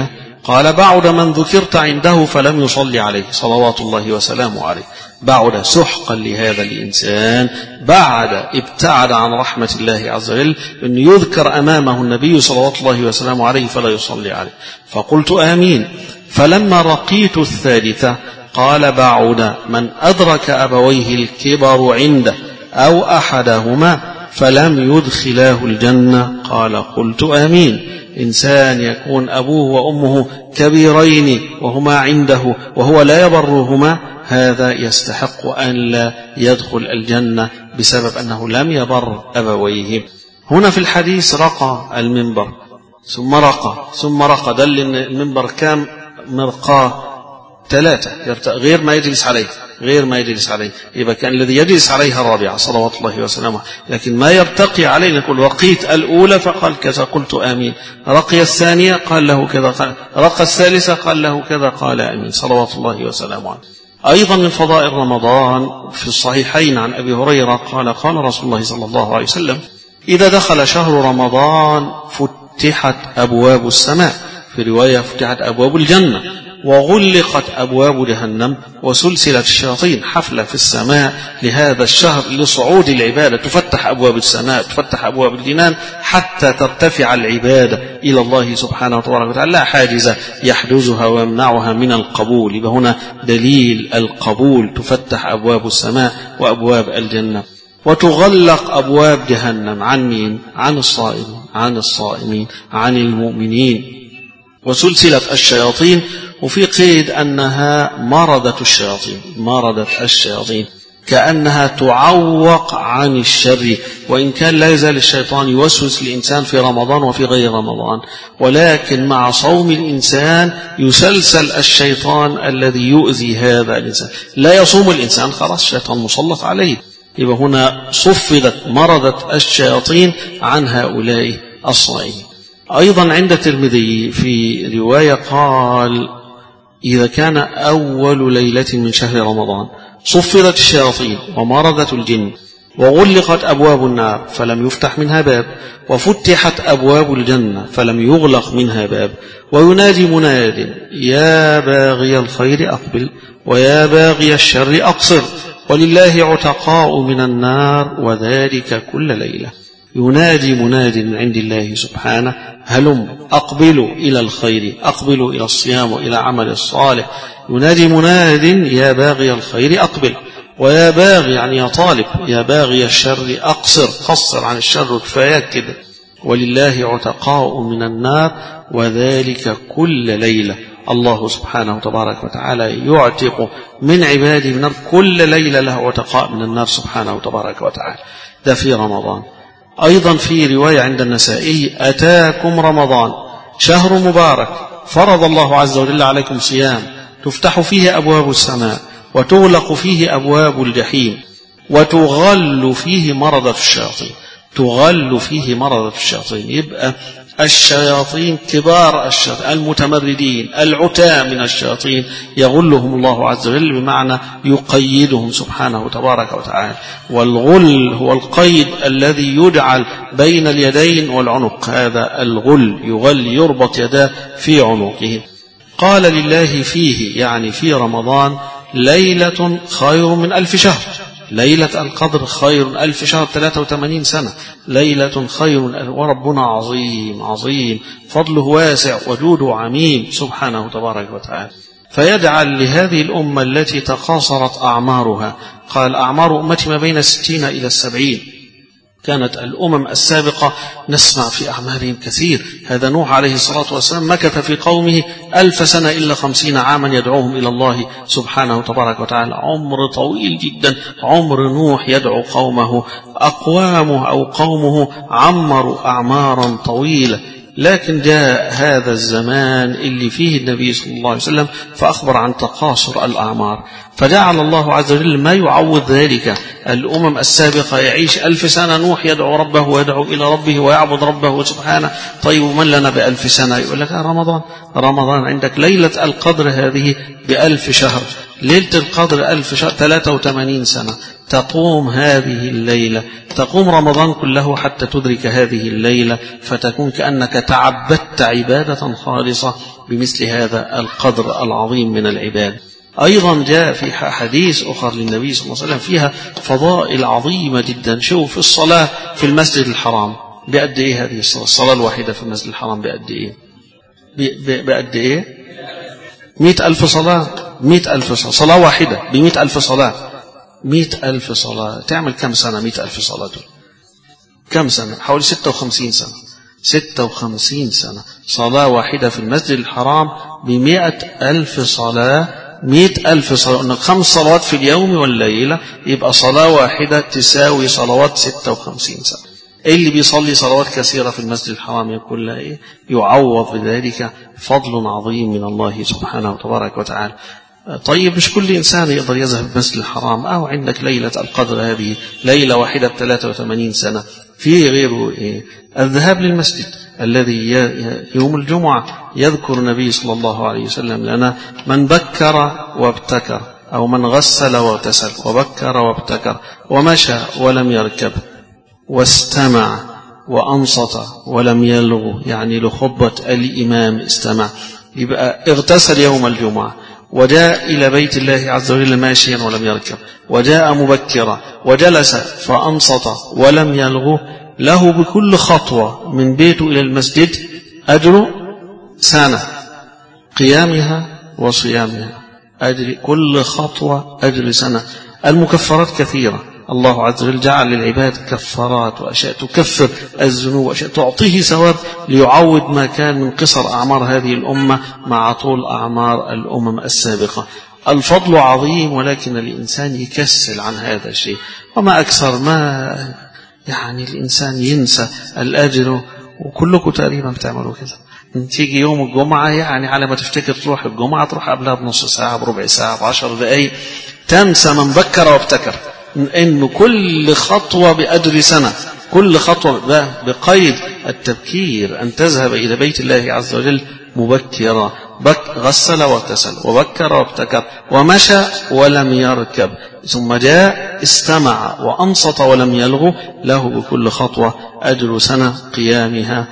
قال بعد من ذكرت عنده فلم يصلي عليه صلوات الله وسلامه عليه. بعد سحقا لهذا الإنسان، بعد ابتعد عن رحمة الله عز وجل، أن يذكر أمامه النبي صلوات الله وسلامه عليه فلا يصلي عليه. فقلت آمين. فلما رقيت الثالثة قال بعد من أدرك أبويه الكبر عنده أو أحدهما فلم يدخلاه الجنة. قال قلت آمين. إنسان يكون أبوه وأمه كبيرين وهما عنده وهو لا يبرهما، هذا يستحق أن لا يدخل الجنة بسبب أنه لم يبر أبويه. هنا في الحديث رقى المنبر ثم رقى ثم رقى، دل إن المنبر كام مرقاه؟ ثلاثة، غير ما يجلس عليه غير ما يجلس عليه يبقى كان الذي يجلس عليها الرابعة صلوات الله وسلامه. لكن ما يرتقي عليه نقول رقيت الأولى فقال كذا قلت آمين، رقي الثانية قال له كذا، قال رقى الثالثة قال له كذا قال آمين صلوات الله وسلامه. أيضا من فضائل رمضان في الصحيحين عن أبي هريرة قال قال رسول الله صلى الله عليه وسلم إذا دخل شهر رمضان فتحت أبواب السماء، في رواية فتحت أبواب الجنة، وغلقت أبواب جهنم، وسلسلت الشياطين. حفلة في السماء لهذا الشهر لصعود العبادة، تفتح أبواب السماء، تفتح أبواب الجنان حتى ترتفع العبادة إلى الله سبحانه وتعالى، لا حاجز يحجزها ويمنعها من القبول. يبقى هنا دليل القبول، تفتح أبواب السماء وأبواب الجنة، وتغلق أبواب جهنم. عن مين؟ عن الصائمين عن الصائمين عن المؤمنين. وسلسلة الشياطين، وفي قيد أنها مردة الشياطين مردة الشياطين كأنها تعوق عن الشر، وإن كان لا يزال الشيطان يوسوس الإنسان في رمضان وفي غير رمضان، ولكن مع صوم الإنسان يسلسل الشيطان الذي يؤذي هذا الإنسان. لا يصوم الإنسان خلاص الشيطان مسلط عليه. يبقى هنا صفدت مردة الشياطين عن هؤلاء الصائمين. أيضا عند الترمذي في رواية قال إذا كان أول ليلة من شهر رمضان صفدت الشياطين ومردت الجن وغلقت أبواب النار فلم يفتح منها باب، وفتحت أبواب الجنة فلم يغلق منها باب، وينادي مناد يا باغي الخير أقبل ويا باغي الشر أقصر، ولله عتقاء من النار وذلك كل ليلة. ينادي مناد من عند الله سبحانه هلم أقبلوا إلى الخير، أقبلوا إلى الصيام وإلى عمل الصالح. ينادي مناد يا باغي الخير أقبل، ويا باغي يعني يا طالب، يا باغي الشر أقصر، قصر عن الشر كفايات كده. ولله عتقاء من النار وذلك كل ليلة. الله سبحانه تبارك وتعالى يعتق من عباده من النار، كل ليلة له عتقاء من النار سبحانه تبارك وتعالى. ده في رمضان. أيضا في رواية عند النسائي أتاكم رمضان شهر مبارك فرض الله عز وجل عليكم صيام تفتح فيه أبواب السماء وتغلق فيه أبواب الجحيم وتغل فيه مردة الشياطين. تغل فيه مردة الشياطين، يبقى الشياطين كبار الشياطين المتمردين العتاة من الشياطين يغلهم الله عز وجل، بمعنى يقيدهم سبحانه تبارك وتعالى. والغل هو القيد الذي يجعل بين اليدين والعنق، هذا الغل يغل يربط يداه في عنقه. قال لله فيه يعني في رمضان ليلة خير من ألف شهر، ليلة القدر خير من ألف شهر، ثلاثة وثمانين سنة، ليلة خير من ألف. وربنا عظيم عظيم، فضله واسع وجوده عميم سبحانه تبارك وتعالى. فيجعل لهذه الأمة التي تقاصرت أعمارها، قال أعمار أمتي ما بين الستين إلى السبعين، كانت الأمم السابقة نسمع في أعمارهم كثير. هذا نوح عليه الصلاة والسلام مكث في قومه ألف سنة إلا خمسين عاما يدعوهم إلى الله سبحانه تبارك وتعالى، عمر طويل جدا عمر نوح يدعو قومه. أقوامه أو قومه عمروا أعمارا طويلة، لكن جاء هذا الزمان اللي فيه النبي صلى الله عليه وسلم فأخبر عن تقاصر الأعمار، فجعل الله عز وجل ما يعوض ذلك. الأمم السابقة يعيش ألف سنة، نوح يدعو ربه ويدعو إلى ربه ويعبد ربه سبحانه. طيب من لنا بألف سنة؟ يقول لك رمضان. رمضان عندك ليلة القدر هذه بألف شهر، ليلة القدر ألف شهر ثلاثة وثمانين سنة. تقوم هذه الليلة، تقوم رمضان كله حتى تدرك هذه الليلة، فتكون كأنك تعبدت عبادة خالصة بمثل هذا القدر العظيم من العبادة. أيضا جاء في حديث أخر للنبي صلى الله عليه وسلم فيها فضائل عظيمة جدا. شوف الصلاة في المسجد الحرام بقد إيه هذه الصلاة، الصلاة الواحدة في المسجد الحرام بقد إيه؟ بقد إيه؟ مئة ألف صلاة، مئة ألف صلاة، صلاة واحدة بمئة ألف صلاة، مئة ألف صلاة تعمل كم سنة؟ مئة ألف صلاة دول كم سنة؟ حوالي ستة وخمسين سنة، ستة وخمسين سنة صلاة واحدة في المسجد الحرام بمئة ألف صلاة، مئة ألف صلاة. إنك خمس صلوات في اليوم والليلة يبقى صلاة واحدة تساوي صلوات ستة وخمسين سنة. اللي بيصلي صلوات كثيرة في المسجد الحرام يقول له إيه؟ يعوض بذلك فضل عظيم من الله سبحانه وتبارك وتعالى. طيب مش كل إنسان يقدر يذهب المسجد الحرام، أو عندك ليلة القدر هذه ليلة واحدة بثلاثة وثمانين سنة، في غيره إيه؟ الذهاب للمسجد الذي يوم الجمعة يذكر النبي صلى الله عليه وسلم لنا من بكر وابتكر، أو من غسل واغتسل وبكر وابتكر ومشى ولم يركب واستمع وأنصت ولم يلغو، يعني لخطبة الإمام استمع، يبقى اغتسل يوم الجمعة وجاء إلى بيت الله عز وجل ماشيا ولم يركب، وجاء مبكرا وجلس فأنصت ولم يلغو، له بكل خطوة من بيته إلى المسجد أجر سنة قيامها وصيامها، أجر كل خطوة أجر سنة. المكفرات كثيرة، الله عز وجل جعل للعباد كفارات وأشياء تكفر الذنوب وأشياء تعطيه ثواب ليعوض ما كان من قصر أعمار هذه الأمة مع طول أعمار الأمم السابقة. الفضل عظيم، ولكن الإنسان يكسل عن هذا الشيء، وما أكثر ما يعني الإنسان ينسى الأجر. وكلكم تقريبا بتعملوا كده، تيجي يوم الجمعة يعني على ما تفتكر تروح الجمعة تروح قبلها بنص ساعة بربع ساعة بعشر دقايق، تنسى من بكر وابتكر إنه كل خطوة بأجر سنة، كل خطوة بقيد التبكير، أن تذهب إلى بيت الله عز وجل مبكرا، بك غسل واغتسل وبكر وابتكر ومشى ولم يركب، ثم جاء استمع وأنصت ولم يلغو، له بكل خطوة أجر سنة قيامها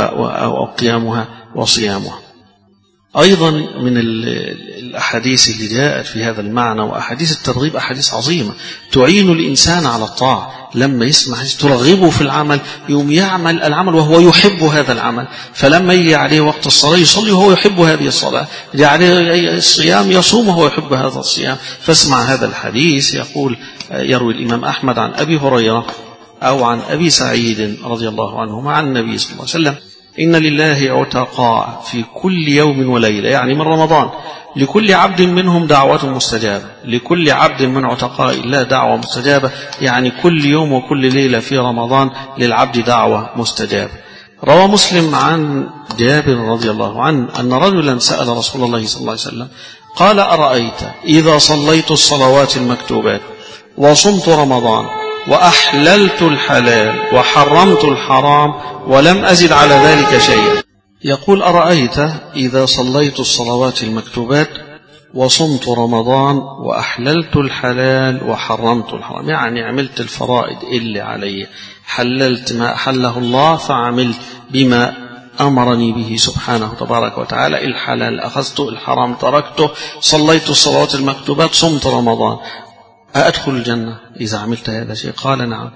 وقيامها وصيامها. أيضا من الأحاديث اللي جاءت في هذا المعنى وأحاديث الترغيب أحاديث عظيمة تعين الإنسان على الطاعة، لما يسمع ترغبه في العمل يوم يعمل العمل وهو يحب هذا العمل، فلما يجي عليه وقت الصلاة يصلي وهو يحب هذه الصلاة، يجي عليه الصيام يصوم وهو يحب هذا الصيام. فاسمع هذا الحديث، يقول يروي الإمام أحمد عن أبي هريرة أو عن أبي سعيد رضي الله عنهما عن النبي صلى الله عليه وسلم: إن لله عتقاء في كل يوم وليلة، يعني من رمضان، لكل عبد منهم دعوة مستجابة، لكل عبد من عتقاء الله دعوة مستجابة، يعني كل يوم وكل ليلة في رمضان للعبد دعوة مستجابة. روى مسلم عن جابر رضي الله عنه أن رجلا سأل رسول الله صلى الله عليه وسلم قال: أرأيت إذا صليت الصلوات المكتوبات وصمت رمضان وأحللت الحلال وحرمت الحرام ولم أزد على ذلك شيئا. يقول: أرأيت إذا صليت الصلوات المكتوبات وصمت رمضان وأحللت الحلال وحرمت الحرام، يعني عملت الفرائض اللي علي، حللت ما أحله الله فعملت بما أمرني به سبحانه تبارك وتعالى، الحلال أخذته الحرام تركته، صليت الصلوات المكتوبات صمت رمضان، أدخل الجنة إذا عملت هذا الشيء؟ قال: نعم.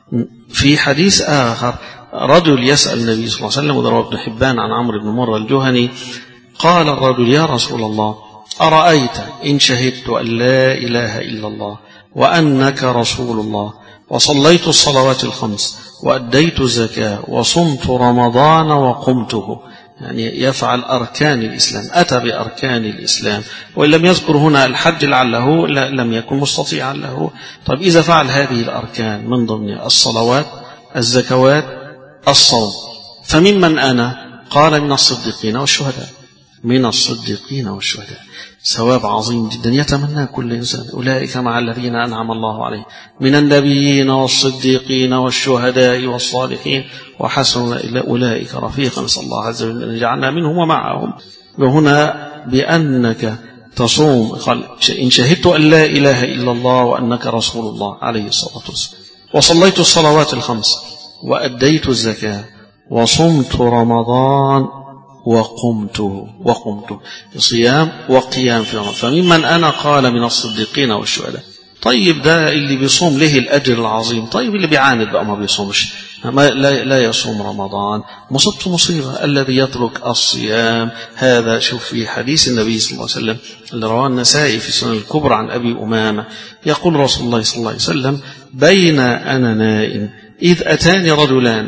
في حديث آخر رجل يسأل النبي صلى الله عليه وسلم، ورواه ابن حبان عن عمرو بن مرة الجهني، قال الرجل: يا رسول الله، أرأيت إن شهدت أن لا إله إلا الله وأنك رسول الله وصليت الصلوات الخمس وأديت الزكاة وصمت رمضان وقمته، يعني يفعل أركان الإسلام، أتى بأركان الإسلام، وإن لم يذكر هنا الحج لعله لم يكن مستطيعا له. طيب إذا فعل هذه الأركان من ضمن الصلوات الزكوات الصوم، فممن أنا؟ قال: من الصديقين والشهداء. من الصديقين والشهداء، ثواب عظيم جدا يتمنى كل إنسان. أولئك مع الذين أنعم الله عليهم من النبيين والصديقين والشهداء والصالحين وحسن أولئك رفيقا. نسأل الله عز وجل أن يجعلنا منهم ومعهم. وهنا بأنك تصوم قال إن شهدت أن لا إله إلا الله وأنك رسول الله عليه الصلاة والسلام وصليت الصلوات الخمس وأديت الزكاة وصمت رمضان وقمت وقمت صيام وقيام في رمضان فممن أنا قال من الصديقين والشهداء. طيب ده اللي بيصوم له الأجر العظيم. طيب اللي بيعاند بقى ما بيصومش ما لا, لا يصوم رمضان مصبت مصيبة. الذي يترك الصيام هذا شوف في حديث النبي صلى الله عليه وسلم اللي رواه النسائي في السنن الكبرى عن أبي أمامة يقول رسول الله صلى الله عليه وسلم بين أنا نائم إذ أتاني رجلان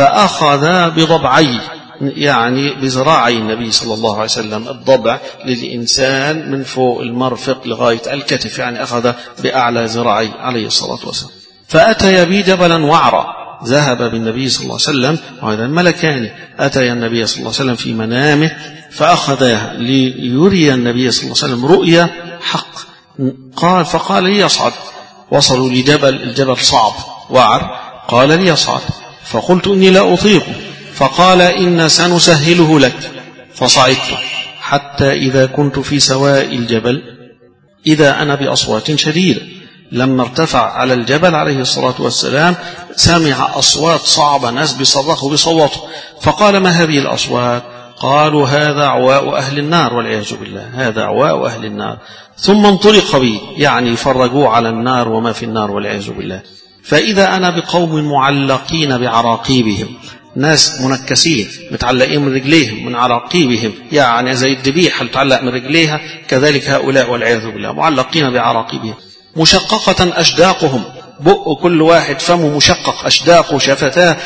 فأخذا بضبعي يعني بذراعي النبي صلى الله عليه وسلم. الضبع للإنسان من فوق المرفق لغاية الكتف يعني أخذ بأعلى ذراعي عليه الصلاة والسلام. فأتي بي جبلا وعرا ذهب بالنبي صلى الله عليه وسلم وهذا الملكان أتي النبي صلى الله عليه وسلم في منامه فأخذاه ليري النبي صلى الله عليه وسلم رؤيا حق. قال فقال لي يصعد. وصلوا لجبل الجبل صعب وعر قال لي يصعد فقلت إني لا أطيقه فقال إن سنسهله لك فصعدت حتى إذا كنت في سواء الجبل إذا أنا بأصوات شديدة. لما ارتفع على الجبل عليه الصلاة والسلام سمع أصوات صعبة ناس بيصرخوا بيصوتوا فقال ما هذه الأصوات؟ قالوا هذا عواء أهل النار والعياذ بالله هذا عواء أهل النار. ثم انطلق بي يعني فرجوا على النار وما في النار والعياذ بالله. فإذا أنا بقوم معلقين بعراقيبهم ناس منكسين متعلقين من رجليهم من عراقيبهم يعني زي الذبيحة متعلق من رجليها كذلك هؤلاء والعياذ بالله معلقين بعراقيبهم مشققة أشداقهم بق كل واحد فمه مشقق أشداقه شفتاه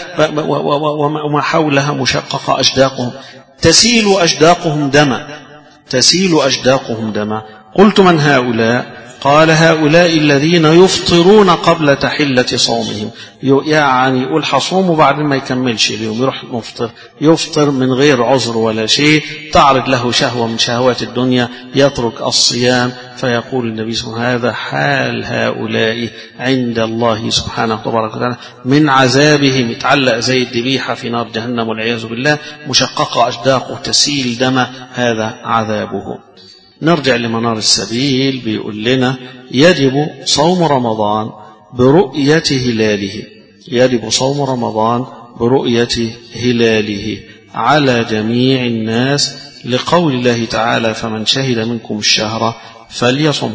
وما حولها مشققة أشداقهم تسيل أشداقهم دما تسيل أشداقهم دما. قلت من هؤلاء؟ قال هؤلاء الذين يفطرون قبل تحلة صومهم يعني يقول حصوم وبعد ما يكملش اليوم يروح مفطر يفطر من غير عذر ولا شيء تعرض له شهوة من شهوات الدنيا يترك الصيام. فيقول النبي صلى الله عليه وسلم هذا حال هؤلاء عند الله سبحانه تبارك وتعالى من عذابهم يتعلق زي الذبيحة في نار جهنم والعياذ بالله مشققة أشداقه تسيل دم هذا عذابه. نرجع لمنار السبيل بيقول لنا يجب صوم رمضان برؤية هلاله يجب صوم رمضان برؤية هلاله على جميع الناس لقول الله تعالى فمن شهد منكم الشهر فليصم.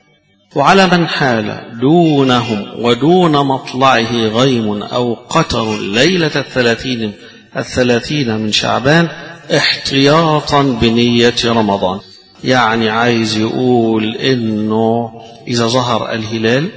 وعلى من حال دونهم ودون مطلعه غيم أو قتر ليلة الثلاثين الثلاثين من شعبان احتياطا بنية رمضان يعني عايز يقول إنه إذا ظهر الهلال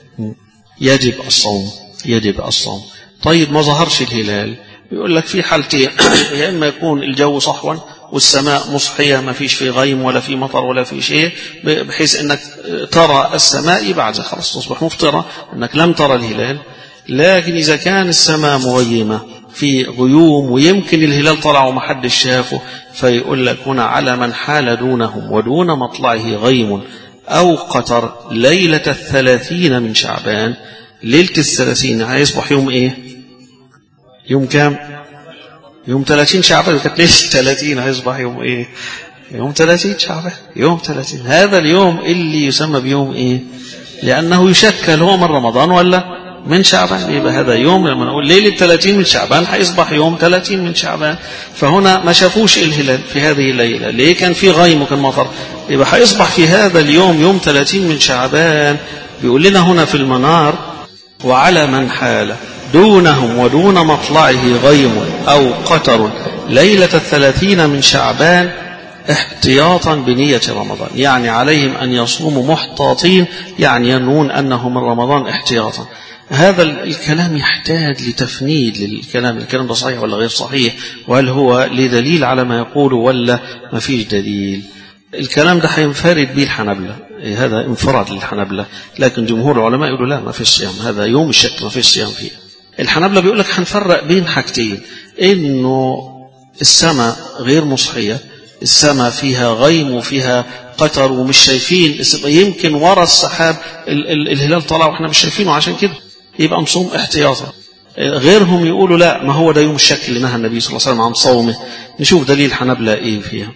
يجب الصوم يجب الصوم. طيب ما ظهرش الهلال يقول لك في حالتين يا إما يكون الجو صحوا والسماء مصحية ما فيش في غيم ولا في مطر ولا في شيء بحيث أنك ترى السماء بعد خلاص تصبح مفطرة أنك لم ترى الهلال. لكن إذا كان السماء مغيمة في غيوم ويمكن الهلال طلع وما حد شافه فيقول لك هنا على من حال دونهم ودون مطلعه غيم أو قطر ليلة الثلاثين من شعبان. ليلة الثلاثين هيصبح يوم إيه؟ يوم كام؟ يوم ثلاثين شعبان. كانت ليلة الثلاثين هيصبح يوم إيه؟ يوم ثلاثين شعبان يوم ثلاثين. هذا اليوم اللي يسمى بيوم إيه؟ لأنه يشكل هو من رمضان ولا من شعبان. يبقى هذا يوم لما نقول ليلة ثلاثين من شعبان هيصبح يوم ثلاثين من شعبان. فهنا ما شافوش الهلال في هذه الليلة ليه كان في غيم وكان مطر يبقى هيصبح في هذا اليوم يوم ثلاثين من شعبان. بيقول لنا هنا في المنار وعلى من حال دونهم ودون مطلعه غيم أو قتر ليلة الثلاثين من شعبان احتياطا بنية رمضان يعني عليهم أن يصوموا محتاطين يعني ينوون أنه من رمضان احتياطا. هذا الكلام يحتاج لتفنيد للكلام الكلام ده صحيح ولا غير صحيح وهل هو لدليل على ما يقوله ولا ما فيش دليل. الكلام ده هينفرد به الحنبلة هذا انفراد للحنبلة لكن جمهور العلماء يقولوا لا ما فيش صيام هذا يوم الشك ما فيش صيام فيه. الحنبلة بيقول لك هنفرق بين حاجتين إنه السماء غير مصحية السماء فيها غيم وفيها قطر ومش شايفين يمكن ورا السحاب ال ال الهلال طلع واحنا مش شايفينه عشان كده يبقى نصوم احتياطا. غيرهم يقولوا لا ما هو ده يوم الشك اللي نهى النبي صلى الله عليه وسلم عن صومه. نشوف دليل حنبلة ايه فيها.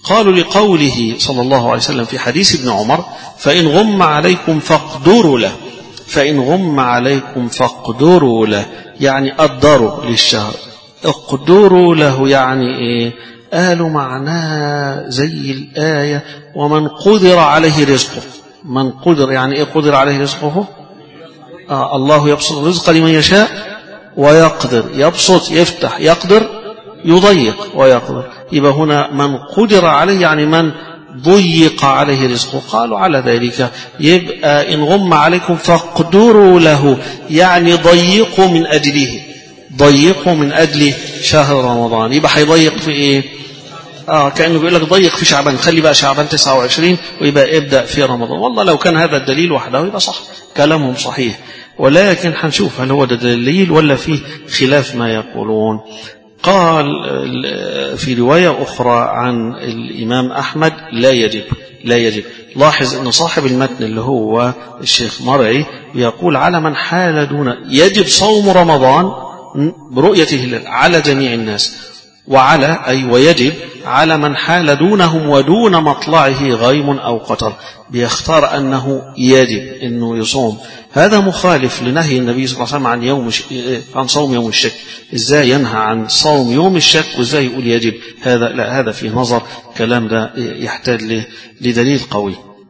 قالوا لقوله صلى الله عليه وسلم في حديث ابن عمر فإن غم عليكم فاقدروا له، فإن غم عليكم فاقدروا له يعني قدروا للشهر، اقدروا له يعني إيه؟ قالوا معناه زي الآية ومن قدر عليه رزقه. من قدر يعني إيه قدر عليه رزقه؟ آه الله يبسط الرزق لمن يشاء ويقدر، يبسط يفتح، يقدر يضيق ويقدر. يبقى هنا من قدر عليه يعني من ضيق عليه رزقه. قالوا على ذلك يبقى إن غم عليكم فاقدروا له يعني ضيقوا من أجله، ضيقوا من أجل شهر رمضان. يبقى هيضيق في إيه؟ آه كأنه بيقول لك ضيق في شعبان، خلي بقى شعبان تسعة وعشرين ويبقى ابدأ في رمضان. والله لو كان هذا الدليل وحده يبقى صح، كلامهم صحيح، ولكن هنشوف هل هو ده دليل ولا فيه خلاف ما يقولون. قال في رواية أخرى عن الإمام أحمد لا يجب، لا يجب. لاحظ أن صاحب المتن اللي هو الشيخ مرعي يقول على من حال دون، يجب صوم رمضان برؤية الهلال على جميع الناس، وعلى أي ويجب على من حال دونهم ودون مطلعه غيم أو قطر. بيختار أنه يجب أنه يصوم. هذا مخالف لنهي النبي صلى الله عليه وسلم عن يوم ش... عن صوم يوم الشك. إزاي ينهى عن صوم يوم الشك وإزاي يقول يجب؟ هذا لا، هذا فيه نظر، كلام ده يحتاج ل... لدليل قوي.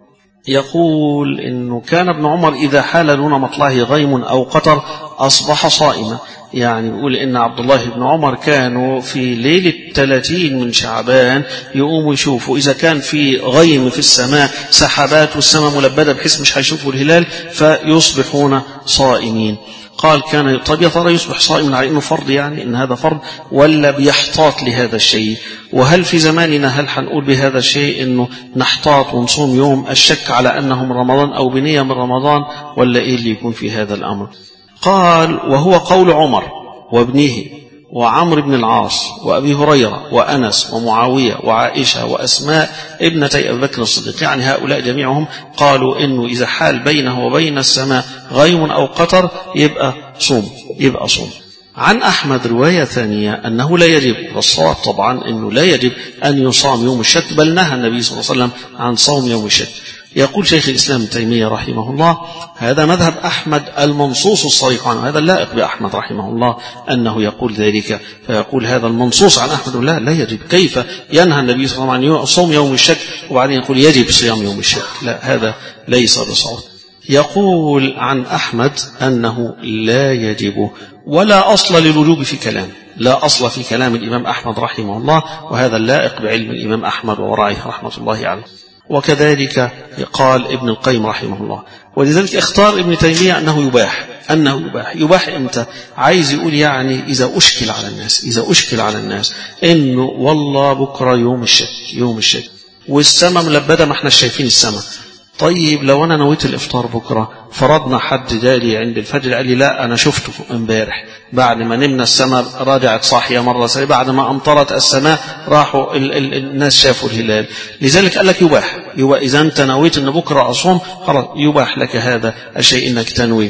يقول إنه كان ابن عمر إذا حال دون مطلعه غيم أو قطر أصبح صائما. يعني بيقول إن عبد الله بن عمر كانوا في ليلة ثلاثين من شعبان يقوموا يشوفوا إذا كان في غيم في السماء سحابات والسماء ملبدة بحيث مش هيشوفوا الهلال فيصبحون صائمين. قال كان طب يا ترى يصبح صائما على انه فرض، يعني ان هذا فرض ولا بيحتاط لهذا الشيء؟ وهل في زماننا هل حنقول بهذا الشيء انه نحتاط ونصوم يوم الشك على انه من رمضان او بنية من رمضان، ولا ايه اللي يكون في هذا الامر؟ قال وهو قول عمر وابنه وعمرو بن العاص وأبي هريرة وأنس ومعاوية وعائشة وأسماء ابنتي أبي بكر الصديق. يعني هؤلاء جميعهم قالوا إنه إذا حال بينه وبين السماء غيم أو قطر يبقى صوم، يبقى صوم. عن أحمد رواية ثانية أنه لا يجب، والصواب طبعا أنه لا يجب أن يصام يوم الشك، بل نهى النبي صلى الله عليه وسلم عن صوم يوم الشك. يقول شيخ الإسلام ابن تيمية رحمه الله هذا مذهب أحمد المنصوص الصريح عنه، هذا اللائق بأحمد رحمه الله أنه يقول ذلك، فيقول هذا المنصوص عن أحمد لا لا يجب. كيف ينهى النبي صلى الله عليه وسلم عن صوم يوم الشك وبعدين يقول يجب صيام يوم الشك؟ لا، هذا ليس بصواب. يقول عن أحمد أنه لا يجب، ولا أصل للوجوب في كلام، لا أصل في كلام الإمام أحمد رحمه الله، وهذا اللائق بعلم الإمام أحمد وورعه رحمة الله عليه. وكذلك قال ابن القيم رحمه الله. ولذلك اختار ابن تيمية أنه يباح، أنه يباح. يباح إمتى؟ عايز يقول يعني إذا أشكل على الناس، إذا أشكل على الناس إنه والله بكرة يوم الشك، يوم الشك والسماء ملبدة، ما احنا شايفين السماء. طيب لو أنا نويت الإفطار بكرة، فرضنا حد جالي عند الفجر قال لي لا أنا شفته امبارح بعد ما نمنا السماء راجعت صاحية مرة ثانية، بعد ما أمطرت السماء راحوا ال ال الناس شافوا الهلال. لذلك قال لك يباح، يبقى إذا أنت نويت أن بكرة أصوم خلاص يباح لك هذا الشيء إنك تنوي.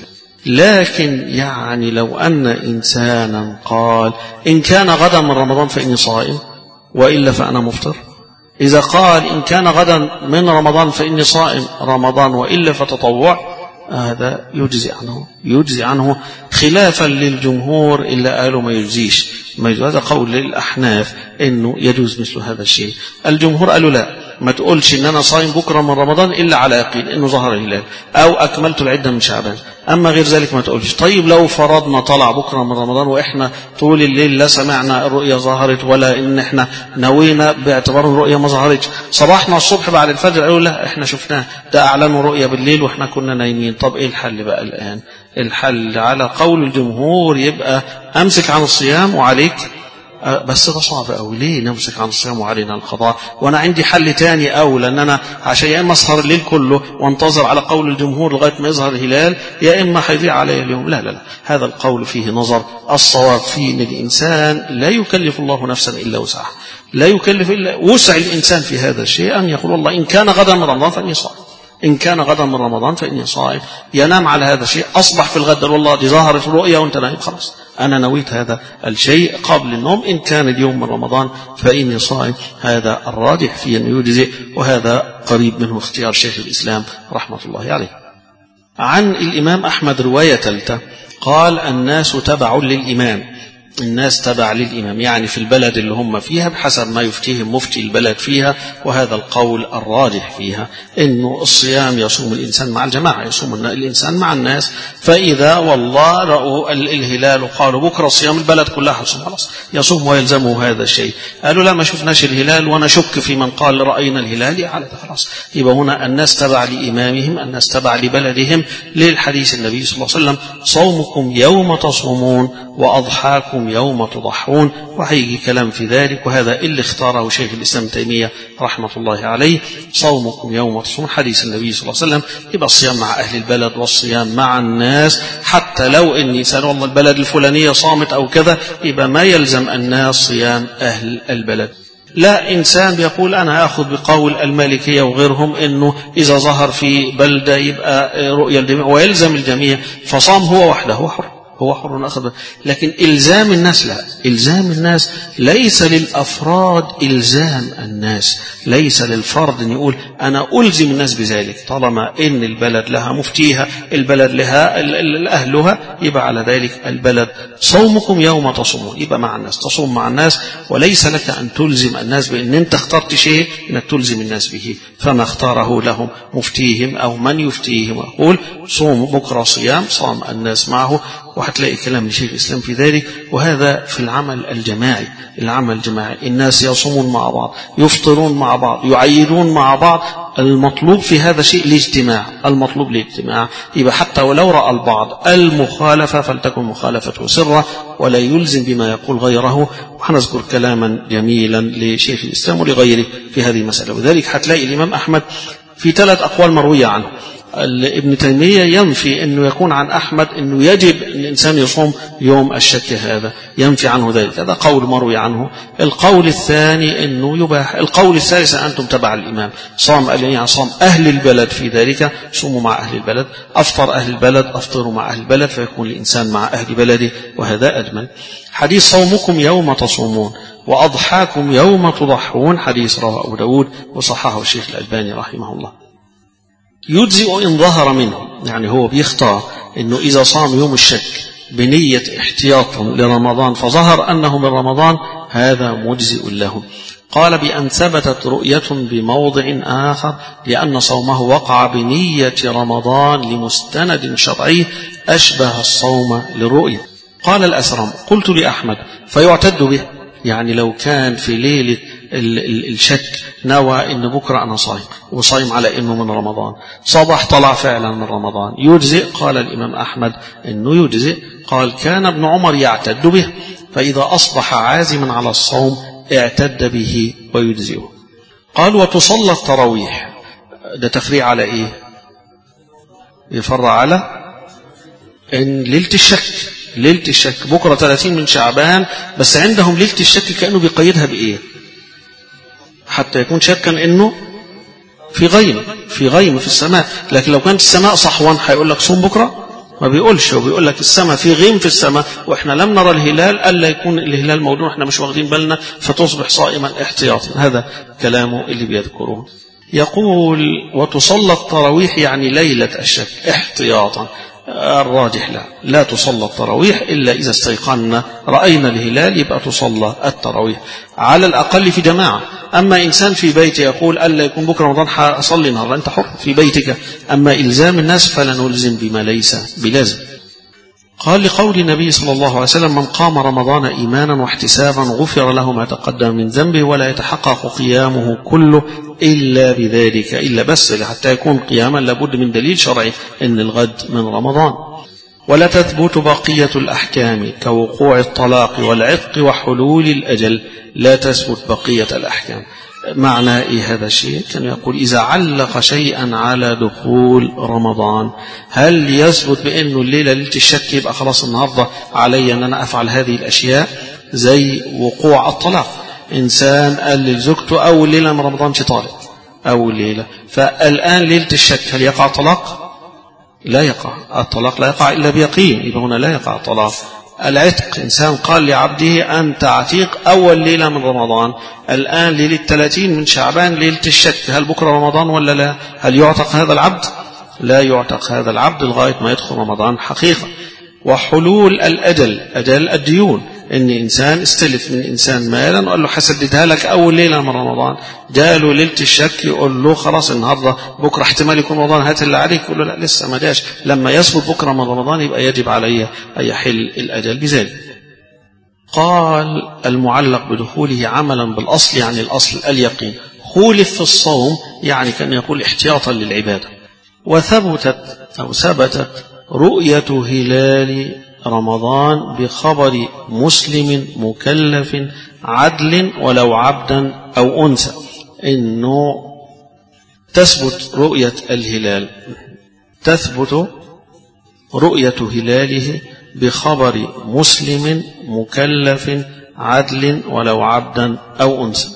لكن يعني لو أن إنسانا قال إن كان غدا من رمضان فإني صائم وإلا فأنا مفطر، إذا قال إن كان غدا من رمضان فإني صائم رمضان وإلا فتطوع، هذا يجزي عنه، يجزي عنه خلافا للجمهور إلا قالوا ما يجزيش. هذا قول للأحناف إنه يجوز مثل هذا الشيء. الجمهور قالوا لا، ما تقولش إن أنا صايم بكرة من رمضان إلا على يقين إنه ظهر الهلال أو أكملت العدة من شعبان، أما غير ذلك ما تقولش. طيب لو فرضنا طلع بكرة من رمضان وإحنا طول الليل لا سمعنا الرؤية ظهرت ولا إن إحنا نوينا باعتبار الرؤية ما ظهرتش، صباحنا الصبح بعد الفجر قالوا لا إحنا شفناه، ده أعلنوا رؤية بالليل وإحنا كنا نايمين. طب إيه الحل بقى الآن؟ الحل على قول الجمهور يبقى أمسك عن الصيام وعليك، بس ده صعب أوي. ليه نمسك عن الصيام وعلينا القضاء؟ وأنا عندي حل تاني أو لأن أنا عشان يا إما أسهر الليل كله وانتظر على قول الجمهور لغاية ما يظهر الهلال، يا إما هيضيع علي اليوم. لا لا لا، هذا القول فيه نظر. الصواب فيه أن الإنسان لا يكلف الله نفسا إلا وسعها، لا يكلف إلا وسع الإنسان في هذا الشيء أن يقول والله إن كان غدا من رمضان فإني صائم، إن كان غدا من رمضان فإني صائم، ينام على هذا الشيء. أصبح في الغد والله دي ظهرت الرؤيا وأنت نايم خلاص أنا نويت هذا الشيء قبل النوم، إن كان اليوم من رمضان فإني صائم. هذا الراجح في أن يجزئ، وهذا قريب منه اختيار شيخ الإسلام رحمة الله عليه. عن الإمام أحمد رواية ثالثة قال: الناس تبع للإمام، الناس تبع للإمام، يعني في البلد اللي هم فيها بحسب ما يفتيهم مفتي البلد فيها، وهذا القول الراجح فيها إنه الصيام يصوم الإنسان مع الجماعة، يصوم الإنسان مع الناس. فإذا والله رأوا الهلال وقالوا بكرة صيام البلد كلها تصوم، خلاص يصوم ويلزمه هذا الشيء. قالوا لا ما شفناش الهلال ونشك في من قال رأينا الهلال، على خلاص يبقى هنا الناس تبع لإمامهم، الناس تبع لبلدهم، للحديث النبي صلى الله عليه وسلم: صومكم يوم تصومون وأضحاكم يوم تضحون. وهيجي كلام في ذلك، وهذا اللي اختاره شيخ الإسلام تيمية رحمة الله عليه: صومكم يوم تصومون، حديث النبي صلى الله عليه وسلم. يبقى الصيام مع أهل البلد والصيام مع الناس، حتى لو إني سأل والله البلد الفلانية صامت أو كذا، يبقى ما يلزم الناس صيام أهل البلد. لا إنسان بيقول أنا أخذ بقول المالكية وغيرهم إنه إذا ظهر في بلدة يبقى رؤية الجميع ويلزم الجميع، فصام هو وحده، هو حر، هو حر أخذ. لكن إلزام الناس لا، إلزام الناس ليس للأفراد، إلزام الناس ليس للفرد أن يقول أنا ألزم الناس بذلك، طالما إن البلد لها مفتيها، البلد لها أهلها، يبقى على ذلك البلد. صومكم يوم تصومون، يبقى مع الناس، تصوم مع الناس، وليس لك أن تلزم الناس بأن أنت اخترت شيء أنك تلزم الناس به، فما اختاره لهم مفتيهم أو من يفتيهم ويقول صوم بكرة صيام، صام الناس معه. وهتلاقي كلام لشيخ الإسلام في ذلك. وهذا في العمل الجماعي، العمل الجماعي الناس يصومون مع بعض، يفطرون مع بعض، يعيدون مع بعض. المطلوب في هذا شيء الاجتماع، المطلوب الاجتماع. يبقى حتى ولو رأى البعض المخالفة فلتكن مخالفته سرة، ولا يلزم بما يقول غيره. وحنذكر كلاما جميلا لشيخ الإسلام ولغيره في هذه المسألة. وذلك هتلاقي الإمام أحمد في ثلاث أقوال مروية عنه. ابن تيمية ينفي أنه يكون عن أحمد أنه يجب أن الإنسان يصوم يوم الشك، هذا ينفي عنه ذلك، هذا قول مروي عنه. القول الثاني أنه يباح. القول الثالث أنتم تبع الإمام، صام يعني صام أهل البلد في ذلك، صوموا مع أهل البلد، أفطر أهل البلد أفطروا مع أهل البلد، فيكون الإنسان مع أهل بلده، وهذا أجمل. حديث صومكم يوم تصومون وأضحاكم يوم تضحون، حديث رواه أبو داود وصححه الشيخ الألباني رحمه الله. يجزئ إن ظهر منه، يعني هو بيختار إنه إذا صام يوم الشك بنية احتياطا لرمضان فظهر أنه من رمضان، هذا مجزئ له. قال: بأن ثبتت رؤية بموضع آخر لأن صومه وقع بنية رمضان لمستند شرعي أشبه الصوم للرؤية. قال الأسرم: قلت لأحمد: فيعتد به؟ يعني لو كان في ليلة الشك نوى إن بكرة أنا صايم وصايم على إنه من رمضان، صباح طلع فعلا من رمضان، يجزئ؟ قال الإمام أحمد إنه يجزئ. قال: كان ابن عمر يعتد به، فإذا أصبح عازما على الصوم اعتد به ويجزئه. قال: وتصلى التراويح، ده تفريع على إيه؟ يفرع على إن ليلة الشك، ليلة الشك بكرة ثلاثين من شعبان، بس عندهم ليلة الشك كأنه بيقيدها بإيه؟ حتى يكون شكا إنه في غيم، في غيم في السماء. لكن لو كانت السماء صحوان هيقول لك صوم بكرة؟ ما بيقولش، وبيقول لك السماء في غيم في السماء وإحنا لم نرى الهلال، ألا يكون الهلال موجود وإحنا مش واخدين بالنا فتصبح صائما احتياطا. هذا كلامه اللي بيذكروه. يقول: وتصلى التراويح يعني ليلة الشك احتياطا. الراجح لا، لا تصلى التراويح إلا إذا استيقنا رأينا الهلال، يبقى تصلى التراويح على الأقل في جماعة. أما إنسان في بيته يقول ألا يكون بكرة رمضان حصلي النهارده، أنت حر في بيتك. أما إلزام الناس فلا نلزم بما ليس بلازم. قال: لقول النبي صلى الله عليه وسلم: من قام رمضان إيمانا واحتسابا غفر له ما تقدم من ذنبه ولا يتحقق قيامه كله إلا بذلك، إلا بس حتى يكون قياما لابد من دليل شرعي إن الغد من رمضان. ولا تثبت بقية الأحكام كوقوع الطلاق والعتق وحلول الأجل، لا تثبت بقية الأحكام. معنى إيه هذا الشيء؟ كان يقول: إذا علق شيئا على دخول رمضان، هل يثبت بأنه الليلة ليلة الشك يبقى خلاص النهاردة علي أن أنا أفعل هذه الأشياء؟ زي وقوع الطلاق، إنسان قال لزوجته أول ليلة من رمضان طالق، أول ليلة، فالآن ليلة الشك، هل يقع طلاق؟ لا يقع الطلاق، لا يقع إلا بيقين، يبقى هنا لا يقع طلاق. العتق، إنسان قال لعبده أنت عتيق أول ليلة من رمضان، الآن ليلة ثلاثين من شعبان ليلة الشك، هل بكرة رمضان ولا لا؟ هل يعتق هذا العبد؟ لا يعتق هذا العبد لغاية ما يدخل رمضان حقيقة. وحلول الأجل، أجل الديون، إن إنسان استلف من إنسان مالا وقال له حسددها لك أول ليلة من رمضان، جاء له ليلة الشك يقول له خلاص النهاردة بكرة احتمال يكون رمضان هات اللي عليك، يقول له لا لسه ما جاش، لما يثبت بكرة من رمضان يبقى يجب علي أن يحل الأجل بذلك. قال المعلق بدخوله عملا بالأصل، يعني الأصل اليقين، خولف في الصوم يعني كان يقول احتياطا للعبادة. وثبتت أو ثبتت رؤية هلال رمضان بخبر مسلم مكلف عدل ولو عبدا أو أنثى، إنه تثبت رؤية الهلال، تثبت رؤية هلاله بخبر مسلم مكلف عدل ولو عبدا أو أنثى.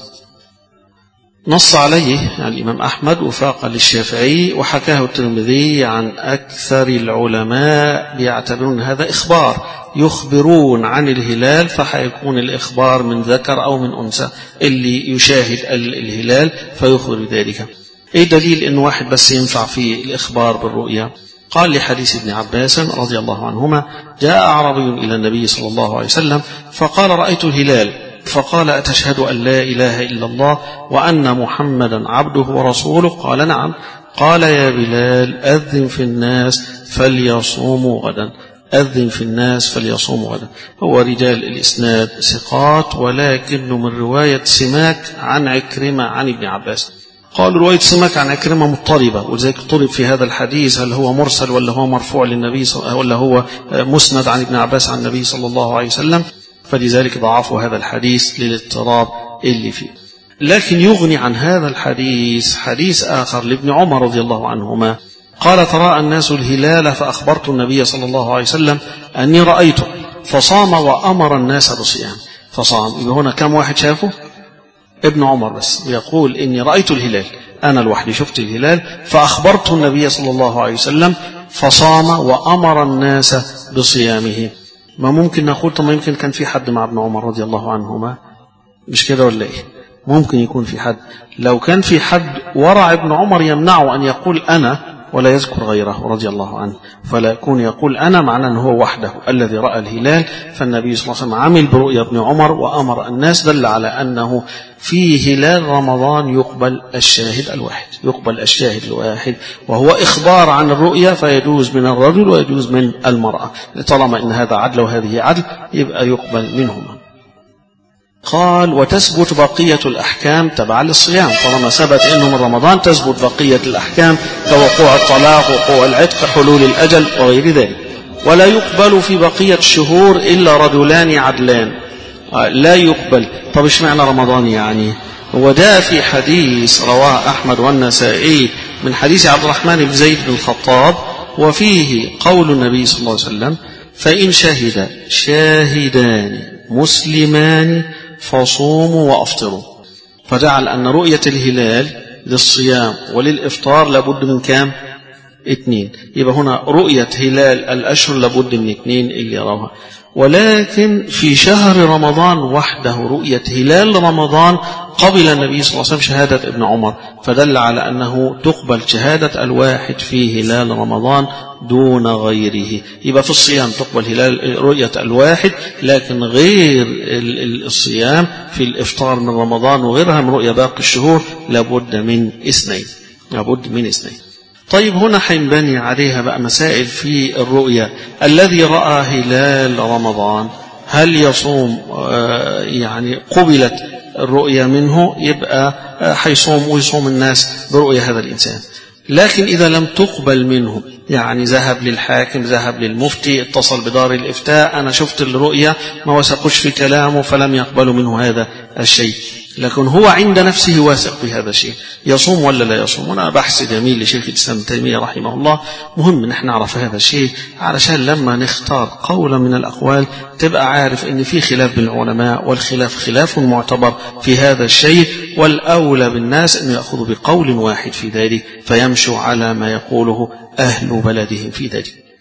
نص عليه يعني الإمام أحمد وفاق للشافعي، وحكاه الترمذي عن أكثر العلماء بيعتبرون هذا إخبار، يخبرون عن الهلال فحيكون الإخبار من ذكر أو من أنثى، اللي يشاهد الهلال فيخبر بذلك. إيه دليل إن واحد بس ينفع في الإخبار بالرؤيا؟ قال لحديث ابن عباس رضي الله عنهما جاء أعرابي إلى النبي صلى الله عليه وسلم فقال رأيت الهلال، فقال أتشهد أن لا إله إلا الله وأن محمدا عبده ورسوله؟ قال نعم. قال يا بلال أذن في الناس فليصوموا غدا، أذن في الناس فليصوموا غدا. هو رجال الإسناد ثقات، ولكنه من رواية سماك عن عكرمة عن ابن عباس. قال رواية سماك عن عكرمة مضطربة، ولذلك اضطرب في هذا الحديث، هل هو مرسل ولا هو مرفوع للنبي ولا هو مسند عن ابن عباس عن النبي صلى الله عليه وسلم، فلذلك ضعفوا هذا الحديث للاضطراب اللي فيه. لكن يغني عن هذا الحديث حديث آخر لابن عمر رضي الله عنهما قال تراءى الناس الهلال فأخبرت النبي صلى الله عليه وسلم أني رأيته فصام وأمر الناس بصيام، فصام. يبقى هنا كم واحد شافه؟ ابن عمر بس يقول إني رأيت الهلال، أنا لوحدي شفت الهلال فأخبرت النبي صلى الله عليه وسلم فصام وأمر الناس بصيامه. ما ممكن نقول طب ما يمكن كان في حد مع ابن عمر رضي الله عنهما، مش كده ولا ايه؟ ممكن يكون في حد، لو كان في حد ورع ابن عمر يمنعه أن يقول أنا ولا يذكر غيره رضي الله عنه، فلا يكون يقول أنا معناه أنه هو وحده الذي رأى الهلال. فالنبي صلى الله عليه وسلم عمل برؤيا ابن عمر وأمر الناس، دل على أنه في هلال رمضان يقبل الشاهد الواحد، يقبل الشاهد الواحد، وهو إخبار عن الرؤيا فيجوز من الرجل ويجوز من المرأة، طالما إن هذا عدل وهذه عدل يبقى يقبل منهما. قال وتثبت بقية الأحكام تبع للصيام، طالما ثبت إنه من رمضان تثبت بقية الأحكام كوقوع الطلاق وقوع العتق حلول الأجل وغير ذلك. ولا يقبل في بقية الشهور إلا رجلان عدلان، لا يقبل. طب إيش معنى رمضان يعني؟ وجاء في حديث رواه أحمد والنسائي من حديث عبد الرحمن بن زيد بن الخطاب، وفيه قول النبي صلى الله عليه وسلم فإن شهد شاهدان مسلمان فصوموا وأفطروا، فجعل أن رؤية الهلال للصيام وللإفطار لابد من كام؟ اثنين. يبقى هنا رؤية هلال الأشهر لابد من اثنين اللي يروها. ولكن في شهر رمضان وحده رؤية هلال رمضان قبل النبي صلى الله عليه وسلم شهادة ابن عمر، فدل على أنه تقبل شهادة الواحد في هلال رمضان دون غيره. يبقى في الصيام تقبل هلال رؤية الواحد، لكن غير الصيام في الإفطار من رمضان وغيرها من رؤية باقي الشهور لابد من اثنين، لابد من اثنين. طيب هنا حينبني عليها بقى مسائل في الرؤيا. الذي رأى هلال رمضان هل يصوم؟ يعني قبلت الرؤيا منه يبقى حيصوم ويصوم الناس برؤيا هذا الإنسان. لكن إذا لم تقبل منه، يعني ذهب للحاكم، ذهب للمفتي، اتصل بدار الإفتاء، أنا شفت الرؤيا ما وثقش في كلامه فلم يقبلوا منه هذا الشيء، لكن هو عند نفسه واثق بهذا الشيء، يصوم ولا لا يصوم؟ هنا بحث جميل لشيخ الإسلام ابن تيمية رحمه الله، مهم نحن نعرف هذا الشيء علشان لما نختار قولا من الأقوال تبقى عارف ان في خلاف بين العلماء، والخلاف خلاف معتبر في هذا الشيء، والأولى بالناس أن يأخذوا بقول واحد في ذلك فيمشوا على ما يقوله أهل بلدهم في ذلك.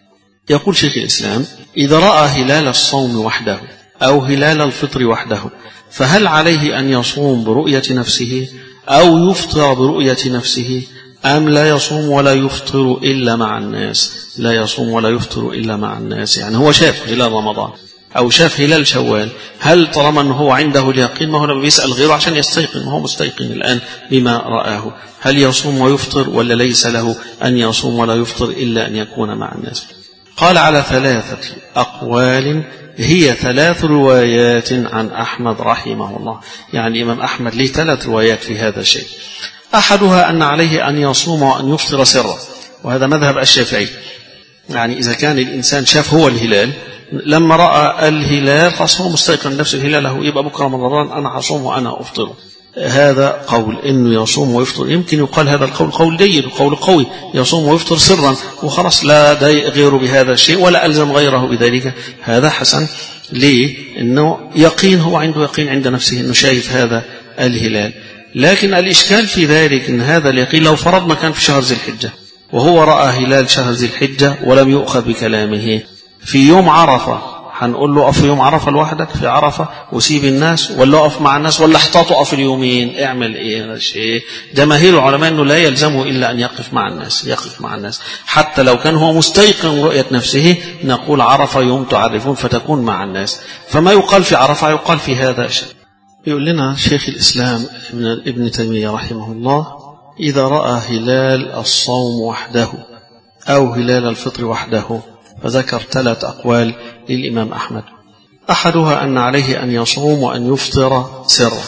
يقول شيخ الإسلام: إذا رأى هلال الصوم وحده أو هلال الفطر وحده فهل عليه أن يصوم برؤية نفسه أو يفطر برؤية نفسه، أم لا يصوم ولا يفطر إلا مع الناس؟ لا يصوم ولا يفطر إلا مع الناس، يعني هو شاف هلال رمضان أو شاف هلال شوال، هل طالما أنه هو عنده اليقين، ما هو لما بيسأل غيره عشان يستيقن، ما هو مستيقن الآن بما رآه، هل يصوم ويفطر ولا ليس له أن يصوم ولا يفطر إلا أن يكون مع الناس؟ قال: على ثلاثة أقوال، هي ثلاث روايات عن أحمد رحمه الله. يعني الإمام أحمد له ثلاث روايات في هذا الشيء. أحدها أن عليه أن يصوم وأن يفطر سرا، وهذا مذهب الشافعي. يعني إذا كان الإنسان شاف هو الهلال، لما رأى الهلال خلاص هو مستيقن نفس الهلال له، يبقى بكرة رمضان أنا حصوم وأنا أفطر. هذا قول إنه يصوم ويفطر. يمكن يقال هذا القول قول جيد وقول قوي، يصوم ويفطر سرا وخلاص لا ضايق غيره بهذا الشيء ولا ألزم غيره بذلك، هذا حسن. ليه؟ إنه يقين، هو عنده يقين عند نفسه إنه شايف هذا الهلال. لكن الإشكال في ذلك إن هذا اليقين لو فرضنا كان في شهر ذي الحجة وهو رأى هلال شهر ذي الحجة ولم يؤخذ بكلامه، في يوم عرفة هنقول له أقف يوم عرفة لوحدك في عرفة وسيب الناس، ولا أقف مع الناس، ولا احتاط أقف اليومين؟ اعمل إيه هذا الشيء؟ جماهير العلماء أنه لا يلزمه إلا أن يقف مع الناس، يقف مع الناس حتى لو كان هو مستيقن رؤية نفسه، نقول عرفة يوم تعرفون فتكون مع الناس. فما يقال في عرفة يقال في هذا الشيء. يقول لنا شيخ الإسلام ابن تيمية رحمه الله: إذا رأى هلال الصوم وحده أو هلال الفطر وحده، فذكر ثلاث أقوال للإمام أحمد. أحدها أن عليه أن يصوم وأن يفطر سرا،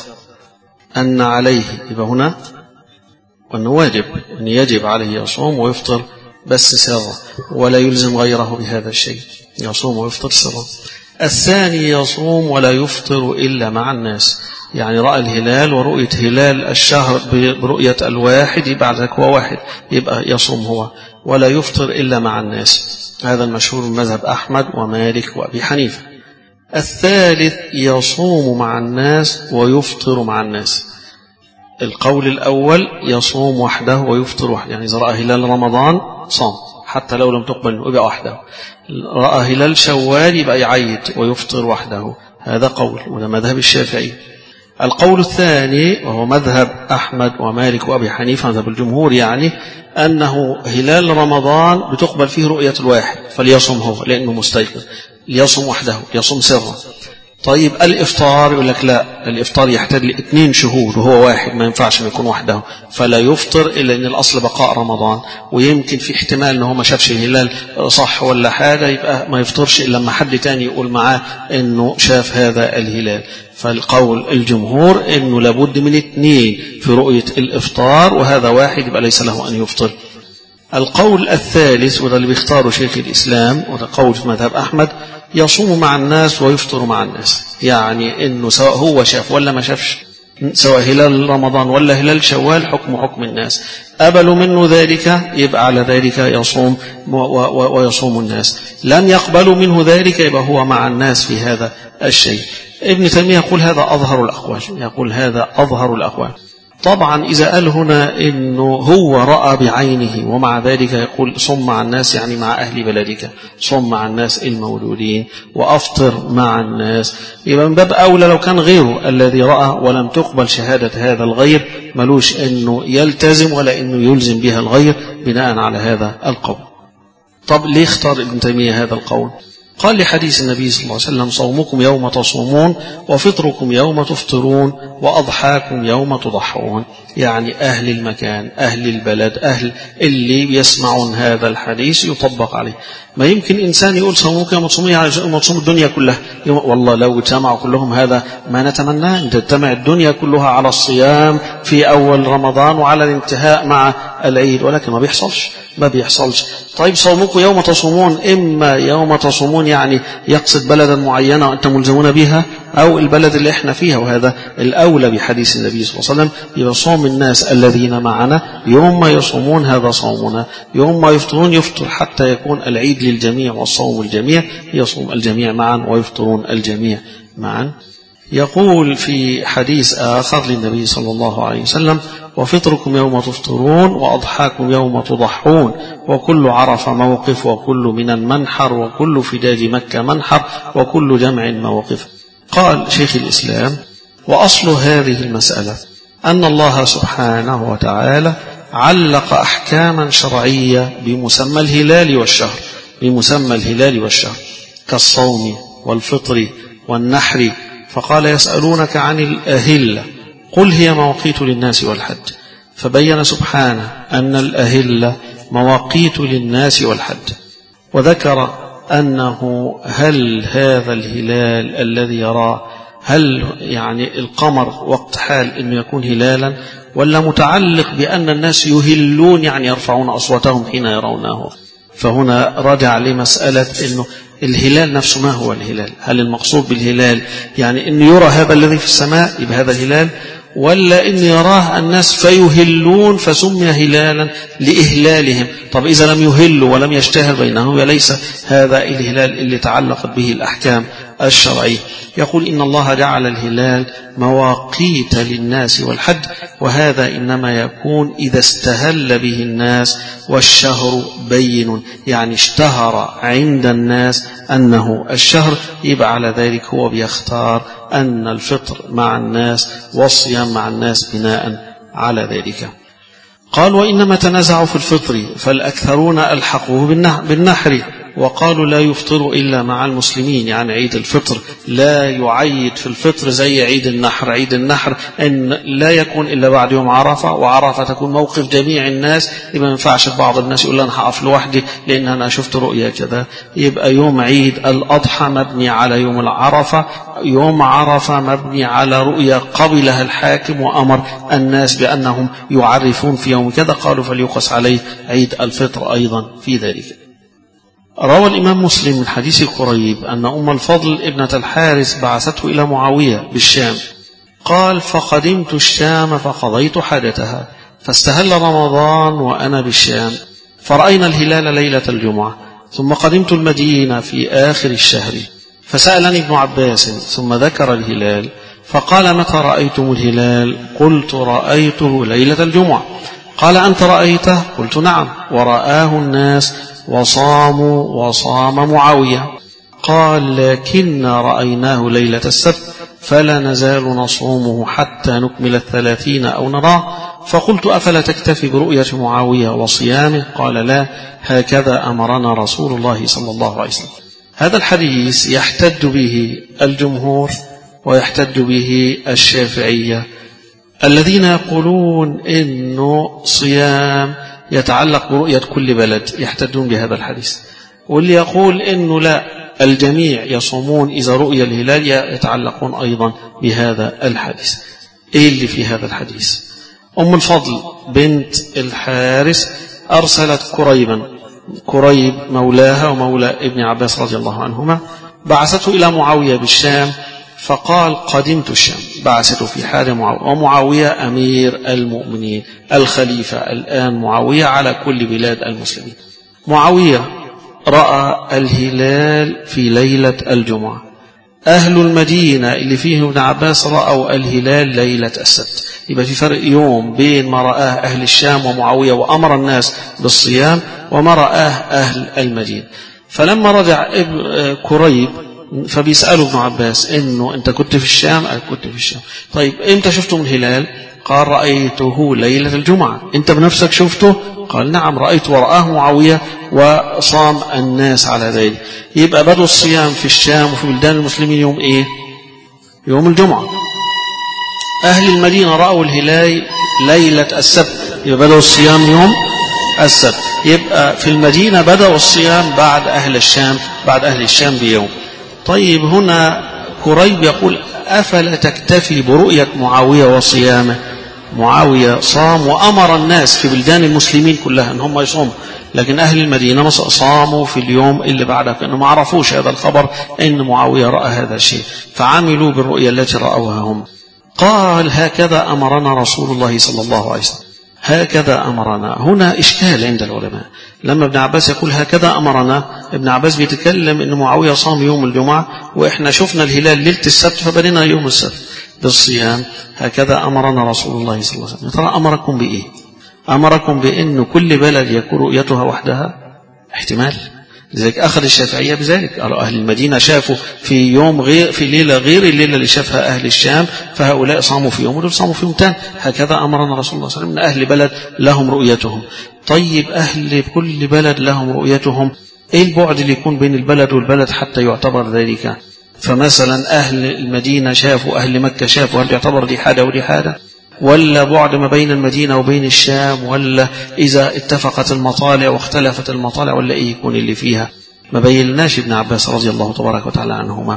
أن عليه يبقى هنا وأنه واجب، أن يجب عليه يصوم ويفطر بس سرا، ولا يلزم غيره بهذا الشيء، يصوم ويفطر سرا. الثاني يصوم ولا يفطر إلا مع الناس، يعني رأى الهلال ورؤية هلال الشهر برؤية الواحد يبقى ذلك هو واحد، يبقى يصوم هو ولا يفطر إلا مع الناس. هذا المشهور من مذهب أحمد ومالك وأبي حنيفة. الثالث يصوم مع الناس ويفطر مع الناس. القول الأول يصوم وحده ويفطر وحده، يعني إذا رأى هلال رمضان صام حتى لو لم تقبل يبقى وحده، رأى هلال شوال يبقى يعيد ويفطر وحده، هذا قول وده مذهب الشافعي. القول الثاني وهو مذهب أحمد ومالك وأبي حنيفة مذهب الجمهور، يعني أنه هلال رمضان بتقبل فيه رؤية الواحد فليصم هو لأنه مستيقن، ليصم وحده يصم سرا. طيب الإفطار يقول لك لا، الإفطار يحتاج لاثنين شهود وهو واحد، ما ينفعش يكون وحده، فلا يفطر إلا أن الأصل بقاء رمضان، ويمكن في احتمال أنه ما شافش الهلال صح ولا حاجة، يبقى ما يفطرش إلا لما حد تاني يقول معاه أنه شاف هذا الهلال. فالقول الجمهور أنه لابد من اثنين في رؤية الإفطار، وهذا واحد يبقى ليس له أن يفطر. القول الثالث وده اللي بيختاره شيخ الإسلام وده قول في مذهب أحمد، يصوم مع الناس ويفطر مع الناس، يعني أنه سواء هو شاف ولا ما شافش، سواء هلال رمضان ولا هلال شوال حكم حكم الناس، قبلوا منه ذلك يبقى على ذلك يصوم ويصوم الناس، لم يقبلوا منه ذلك يبقى هو مع الناس في هذا الشيء. ابن تيمية يقول هذا أظهر الأقوال، يقول هذا أظهر الأقوال. طبعا إذا قال هنا إنه هو رأى بعينه ومع ذلك يقول صم مع الناس، يعني مع أهل بلدك، صم مع الناس المولودين وأفطر مع الناس، يبقى من باب أولى لو كان غيره الذي رأى ولم تقبل شهادة هذا الغير ملوش إنه يلتزم ولا إنه يلزم بها الغير بناء على هذا القول. طب ليه اختار ابن تيمية هذا القول؟ قال لحديث النبي صلى الله عليه وسلم: صومكم يوم تصومون وفطركم يوم تفطرون وأضحاكم يوم تضحون، يعني أهل المكان أهل البلد أهل اللي بيسمعون هذا الحديث يطبق عليه. ما يمكن إنسان يقول صومك يوم تصومون يعني تصوم الدنيا كلها، والله لو اجتمعوا كلهم هذا ما نتمناه، أن تجتمع الدنيا كلها على الصيام في أول رمضان وعلى الانتهاء مع العيد، ولكن ما بيحصلش ما بيحصلش. طيب صومكم يوم تصومون، إما يوم تصومون يعني يقصد بلدا معينة وأنتم ملزمون بها، أو البلد اللي احنا فيها، وهذا الأولى بحديث النبي صلى الله عليه وسلم، يبقى صوم الناس الذين معنا يوم ما يصومون هذا صومنا، يوم ما يفطرون يفطر حتى يكون العيد للجميع والصوم الجميع، يصوم الجميع معا ويفطرون الجميع معا. يقول في حديث آخر للنبي صلى الله عليه وسلم: وفطركم يوم تفطرون وأضحاكم يوم تضحون وكل عرفة موقف وكل من المنحر وكل فداء مكة منحر وكل جمع موقف. قال شيخ الإسلام: وأصل هذه المسألة أن الله سبحانه وتعالى علق أحكاما شرعية بمسمى الهلال والشهر بمسمى الهلال والشهر كالصوم والفطر والنحر، فقال: يسألونك عن الأهلة قل هي مواقيت للناس والحج، فبين سبحانه أن الأهلة مواقيت للناس والحج، وذكر أنه هل هذا الهلال الذي يراه هل يعني القمر وقت حال أنه يكون هلالا ولا متعلق بأن الناس يهلون يعني يرفعون أصواتهم حين يرونه. فهنا رجع لمسألة أنه الهلال نفسه ما هو الهلال، هل المقصود بالهلال يعني أنه يرى هذا الذي في السماء يبقى هذا الهلال، ولا أن يراه الناس فيهلون فسمي هلالا لإهلالهم؟ طب إذا لم يهلوا ولم يشتهر بينهم وليس هذا الهلال اللي تعلقت به الأحكام الشرعية. يقول: إن الله جعل الهلال مواقيت للناس والحج، وهذا إنما يكون إذا استهل به الناس والشهر بين، يعني اشتهر عند الناس أنه الشهر، يبقى على ذلك هو بيختار أن الفطر مع الناس والصيام مع الناس بناء على ذلك. قال: وإنما تنازعوا في الفطر فالأكثرون ألحقوه بالنحر، وقالوا لا يفطر إلا مع المسلمين، يعني عيد الفطر لا يعيد في الفطر زي عيد النحر. عيد النحر إن لا يكون إلا بعد يوم عرفة، وعرفة تكون موقف جميع الناس، يبقى ما ينفعش بعض الناس يقول أنا هقف لوحدي لأن أنا شفت رؤية كذا. يبقى يوم عيد الأضحى مبني على يوم العرفة، يوم عرفة مبني على رؤية قبلها الحاكم وأمر الناس بأنهم يعرفون في يوم كذا، قالوا فليقص عليه عيد الفطر أيضا في ذلك. روى الإمام مسلم من حديث قريب أن أم الفضل ابنة الحارث بعثته إلى معاوية بالشام، قال: فقدمت الشام فقضيت حاجتها، فاستهل رمضان وأنا بالشام، فرأينا الهلال ليلة الجمعة، ثم قدمت المدينة في آخر الشهر، فسألني ابن عباس ثم ذكر الهلال، فقال: متى رأيتم الهلال؟ قلت: رأيته ليلة الجمعة. قال: أنت رأيته؟ قلت: نعم، ورآه الناس وصاموا وصام معاوية. قال: لكن رأيناه ليلة السبت فلا نزال نصومه حتى نكمل الثلاثين أو نراه. فقلت: أفلا تكتفي برؤية معاوية وصيامه؟ قال: لا، هكذا أمرنا رسول الله صلى الله عليه وسلم. هذا الحديث يحتج به الجمهور ويحتج به الشافعية الذين يقولون إنه صيام يتعلق برؤية كل بلد، يحتجون بهذا الحديث. واللي يقول إنه لا، الجميع يصومون إذا رؤية الهلال، يتعلقون أيضا بهذا الحديث. إيه اللي في هذا الحديث؟ أم الفضل بنت الحارث أرسلت كريبا، كريب مولاها ومولى ابن عباس رضي الله عنهما، بعثته إلى معاوية بالشام، فقال: قدمت الشام، بعثته في حال معاوية، ومعاوية أمير المؤمنين الخليفة الآن معاوية على كل بلاد المسلمين. معاوية رأى الهلال في ليلة الجمعة، أهل المدينة اللي فيه ابن عباس رأوا الهلال ليلة السبت، يبقى في فرق يوم بين ما رآه أهل الشام ومعاوية وأمر الناس بالصيام وما رآه أهل المدينة. فلما رجع ابن كريب فبيسأله ابن عباس إنه أنت كنت في الشام؟ قال: كنت في الشام. طيب إمتى شفتم الهلال؟ قال: رأيته ليلة الجمعة. أنت بنفسك شفته؟ قال: نعم، رأيت ورآه معاوية وصام الناس على ذلك. يبقى بدوا الصيام في الشام وفي بلدان المسلمين يوم إيه؟ يوم الجمعة. أهل المدينة رأوا الهلال ليلة السبت، يبقى بدوا الصيام يوم السبت. يبقى في المدينة بدأوا الصيام بعد أهل الشام، بعد أهل الشام بيوم. طيب هنا كريب يقول: أفلا تكتفي برؤية معاوية وصيامه؟ معاوية صام وأمر الناس في بلدان المسلمين كلها أن هم يصوموا، لكن أهل المدينة صاموا في اليوم اللي بعده، كأنه ما عرفوش هذا الخبر أن معاوية رأى هذا الشيء، فعملوا بالرؤية التي رأوها هم. قال: هكذا أمرنا رسول الله صلى الله عليه وسلم، هكذا أمرنا. هنا إشكال عند العلماء، لما ابن عباس يقول هكذا أمرنا، ابن عباس بيتكلم أن معاوية صام يوم الجمعة وإحنا شفنا الهلال ليلة السبت فبنينا يوم السبت، بالصيام هكذا أمرنا رسول الله صلى الله عليه وسلم. ترى أمركم بإيه؟ أمركم بأن كل بلد يكون رؤيتها وحدها؟ احتمال. لذلك أخذ الشافعية بذلك، قالوا أهل المدينة شافوا في يوم غير في ليلة غير الليلة اللي شافها أهل الشام، فهؤلاء صاموا في يوم ودول صاموا في يوم تاني. هكذا أمرنا رسول الله صلى الله عليه وسلم أن أهل بلد لهم رؤيتهم. طيب أهل كل بلد لهم رؤيتهم، إيه البعد اللي يكون بين البلد والبلد حتى يعتبر ذلك؟ فمثلا أهل المدينة شافوا أهل مكة شافوا، هل يعتبر دي حاجة ودي حاجة؟ ولا بعد ما بين المدينة وبين الشام؟ ولا إذا اتفقت المطالع واختلفت المطالع؟ ولا إيه يكون اللي فيها؟ ما بيناش ابن عباس رضي الله تبارك وتعالى عنهما.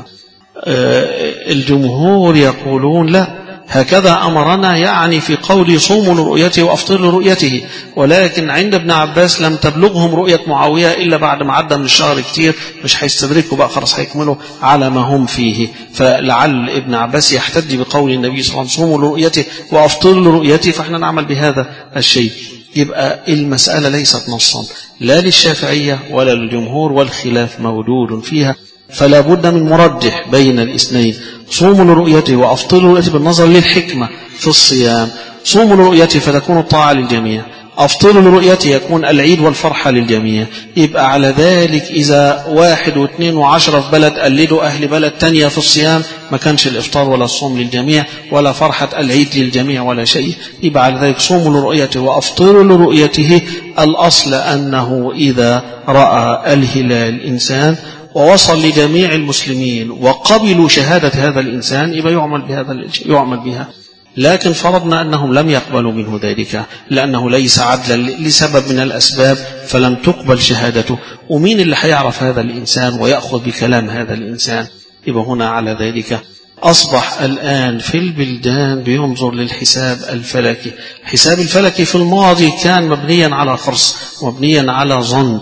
الجمهور يقولون لا، هكذا أمرنا يعني في قول صوموا لرؤيته وأفطروا لرؤيته، ولكن عند ابن عباس لم تبلغهم رؤية معاوية إلا بعد ما عدى من الشهر كتير، مش هيستدركوا بقى خلاص، هيكملوا على ما هم فيه. فلعل ابن عباس يحتج بقول النبي صلى الله عليه وسلم صوموا لرؤيته وأفطروا لرؤيته، فإحنا نعمل بهذا الشيء. يبقى المسألة ليست نصا لا للشافعية ولا للجمهور، والخلاف موجود فيها، فلا بد من مرجح بين الاثنين. صوموا لرؤيته وأفطروا لرؤيته بالنظر للحكمة في الصيام. صوموا لرؤيته فتكون الطاعة للجميع، أفطروا لرؤيته يكون العيد والفرحة للجميع. يبقى على ذلك إذا واحد واثنين وعشرة في بلد قلدوا أهل بلد تانية في الصيام، ما كانش الإفطار ولا الصوم للجميع ولا فرحة العيد للجميع ولا شيء. يبقى على ذلك صوموا لرؤيته وأفطروا لرؤيته. الأصل أنه إذا رأى الهلال إنسان ووصل لجميع المسلمين وقبلوا شهادة هذا الإنسان، يبقى يعمل بهذا يعمل بها. لكن فرضنا أنهم لم يقبلوا منه ذلك لأنه ليس عدلا لسبب من الأسباب، فلم تقبل شهادته. ومين اللي هيعرف هذا الإنسان ويأخذ بكلام هذا الإنسان؟ يبقى هنا على ذلك أصبح الآن في البلدان بينظر للحساب الفلكي. الحساب الفلكي في الماضي كان مبنيا على فرص، مبنيا على ظن،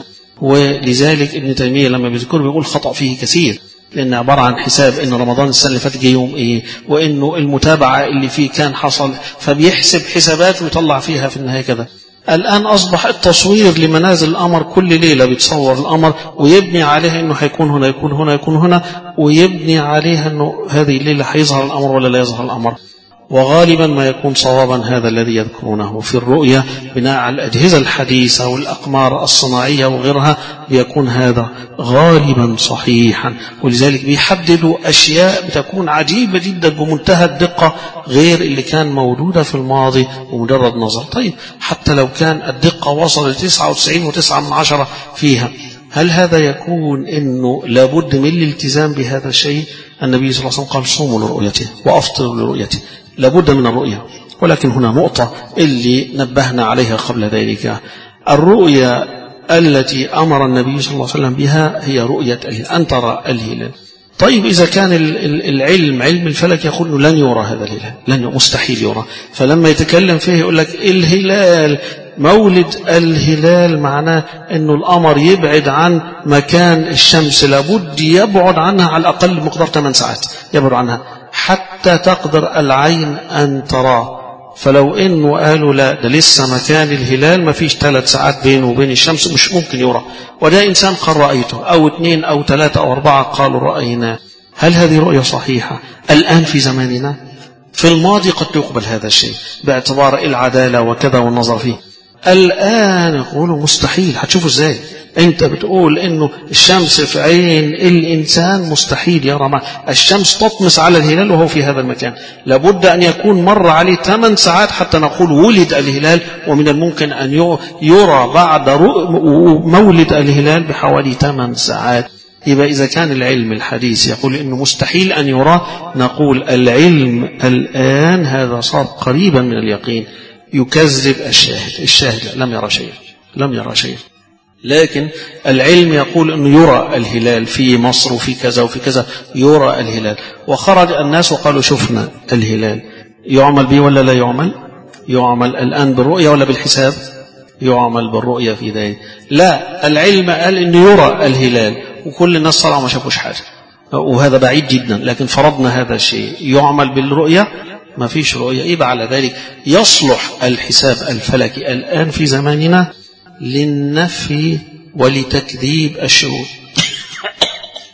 ولذلك ابن تيمية لما بيذكر بيقول خطأ فيه كثير، لأنه عبارة عن حساب إن رمضان السنة اللي فاتت جه يوم إيه، وإنه المتابعة اللي فيه كان حصل، فبيحسب حسابات ويطلع فيها في النهاية كذا. الآن أصبح التصوير لمنازل القمر كل ليلة بيتصور القمر ويبني عليها إنه هيكون هنا يكون هنا يكون هنا، ويبني عليها إنه هذه الليلة هيظهر القمر ولا لا يظهر القمر. وغالبا ما يكون صوابا هذا الذي يذكرونه في الرؤية بناء على الأجهزة الحديثة والأقمار الصناعية وغيرها، بيكون هذا غالبا صحيحا. ولذلك بيحددوا أشياء بتكون عجيبة جدا بمنتهى الدقة غير اللي كان موجودة في الماضي ومجرد نظر. طيب حتى لو كان الدقة وصل لتسعة وتسعين وتسعة من عشرة فيها، هل هذا يكون إنه لابد من الالتزام بهذا الشيء؟ النبي صلى الله عليه وسلم قال صوموا لرؤيته وأفطروا لرؤيته، لابد من الرؤية. ولكن هنا نقطة اللي نبهنا عليها قبل ذلك، الرؤية التي أمر النبي صلى الله عليه وسلم بها هي رؤية الهلال، أن ترى الهلال. طيب إذا كان العلم علم الفلك يقول لن يرى هذا الهلال، لن مستحيل يرى، فلما يتكلم فيه يقول لك الهلال مولد الهلال معناه أنه القمر يبعد عن مكان الشمس، لابد يبعد عنها على الأقل مقدار ثمان ساعات، يبعد عنها حتى تقدر العين أن تراه. فلو إنه قالوا لا ده لسه مكان الهلال ما فيش ثلاث ساعات بينه وبين الشمس مش ممكن يرى، وده إنسان قال رأيته، أو اثنين أو ثلاثة أو أربعة قالوا رأينا، هل هذه رؤية صحيحة الآن في زماننا؟ في الماضي قد يقبل هذا الشيء باعتبار العدالة وكذا والنظر فيه. الآن يقولوا مستحيل. هتشوفوا ازاي؟ انت بتقول انه الشمس في عين الانسان مستحيل يرى، ما الشمس تطمس على الهلال وهو في هذا المكان، لابد ان يكون مر عليه ثمان ساعات حتى نقول ولد الهلال، ومن الممكن ان يرى بعد مولد الهلال بحوالي ثمان ساعات. يبقى إذا كان العلم الحديث يقول إنه مستحيل أن يرى، نقول العلم الآن هذا صار قريبا من اليقين، يكذب الشاهد. الشاهد لم يرى شيء، لم يرى شيء، لكن العلم يقول أنه يرى الهلال في مصر وفي كذا وفي كذا، يرى الهلال، وخرج الناس وقالوا شفنا الهلال. يعمل به ولا لا يعمل؟ يعمل الآن بالرؤية ولا بالحساب؟ يعمل بالرؤية في ذلك. لا، العلم قال أنه يرى الهلال وكل الناس صاروا ما شافوش حاجة، وهذا بعيد جدا، لكن فرضنا هذا الشيء يعمل بالرؤية، ما فيش رؤية. يبقى على ذلك يصلح الحساب الفلكي الآن في زماننا للنفي ولتكذيب الشهود.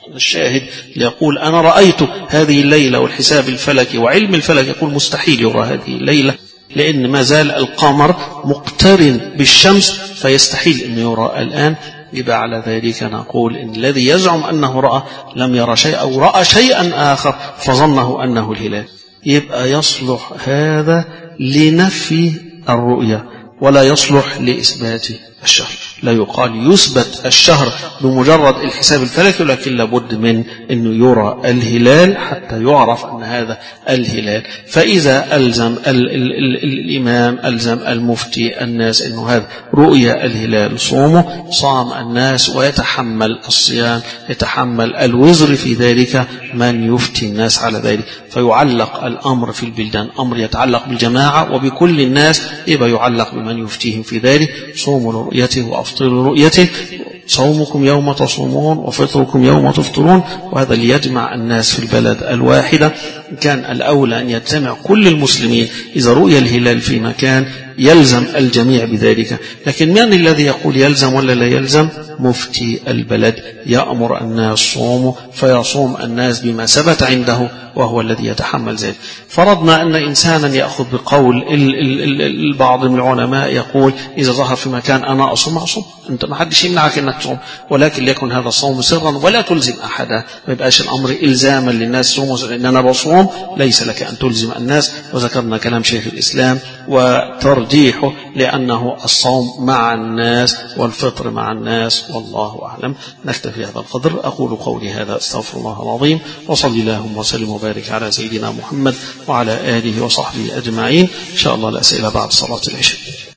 الشاهد يقول أنا رأيت هذه الليلة والحساب الفلكي وعلم الفلك يقول مستحيل يرى هذه الليلة، لأن ما زال القمر مقترن بالشمس فيستحيل أن يرى الآن. يبقى على ذلك نقول إن الذي يزعم أنه رأى لم يرى شيئا أو رأى شيئا آخر فظنه أنه الهلال، يبقى يصلح هذا لنفي الرؤية ولا يصلح لإثبات الشهر. لا يقال يثبت الشهر بمجرد الحساب الفلكي، لكن لابد من أنه يرى الهلال حتى يعرف أن هذا الهلال. فإذا ألزم ال ال ال الإمام ألزم المفتي الناس أنه هذا رؤيا الهلال صومه، صام الناس ويتحمل الصيام، يتحمل الوزر في ذلك من يفتي الناس على ذلك. فيعلق الأمر في البلدان، أمر يتعلق بالجماعة وبكل الناس، يبقى يعلق بمن يفتيهم في ذلك. صوموا لرؤيته وأفطروا لرؤيته، صومكم يوم تصومون وفطركم يوم تفطرون. وهذا ليجمع الناس في البلد الواحدة. كان الأولى أن يجتمع كل المسلمين إذا رؤي الهلال في مكان يلزم الجميع بذلك. لكن من الذي يقول يلزم ولا لا يلزم؟ مفتي البلد يأمر الناس صوموا فيصوم الناس بما ثبت عنده وهو الذي يتحمل ذلك. فرضنا أن إنسانا يأخذ بقول البعض من العلماء يقول إذا ظهر في مكان أنا أصوم أصوم، أنت ما حدش يمنعك أنك تصوم، ولكن ليكن هذا الصوم سرا ولا تلزم أحدا. ما يبقاش الأمر إلزاما للناس صوموا إن أنا بصوم، ليس لك أن تلزم الناس. وذكرنا كلام شيخ الإسلام وترجيحه لأنه الصوم مع الناس والفطر مع الناس، والله أعلم. نكتفي هذا القدر. أقول قولي هذا أستغفر الله العظيم، وصلي اللهم وسلم وبارك على سيدنا محمد وعلى آله وصحبه أجمعين. إن شاء الله الأسئلة بعد صلاة العشاء.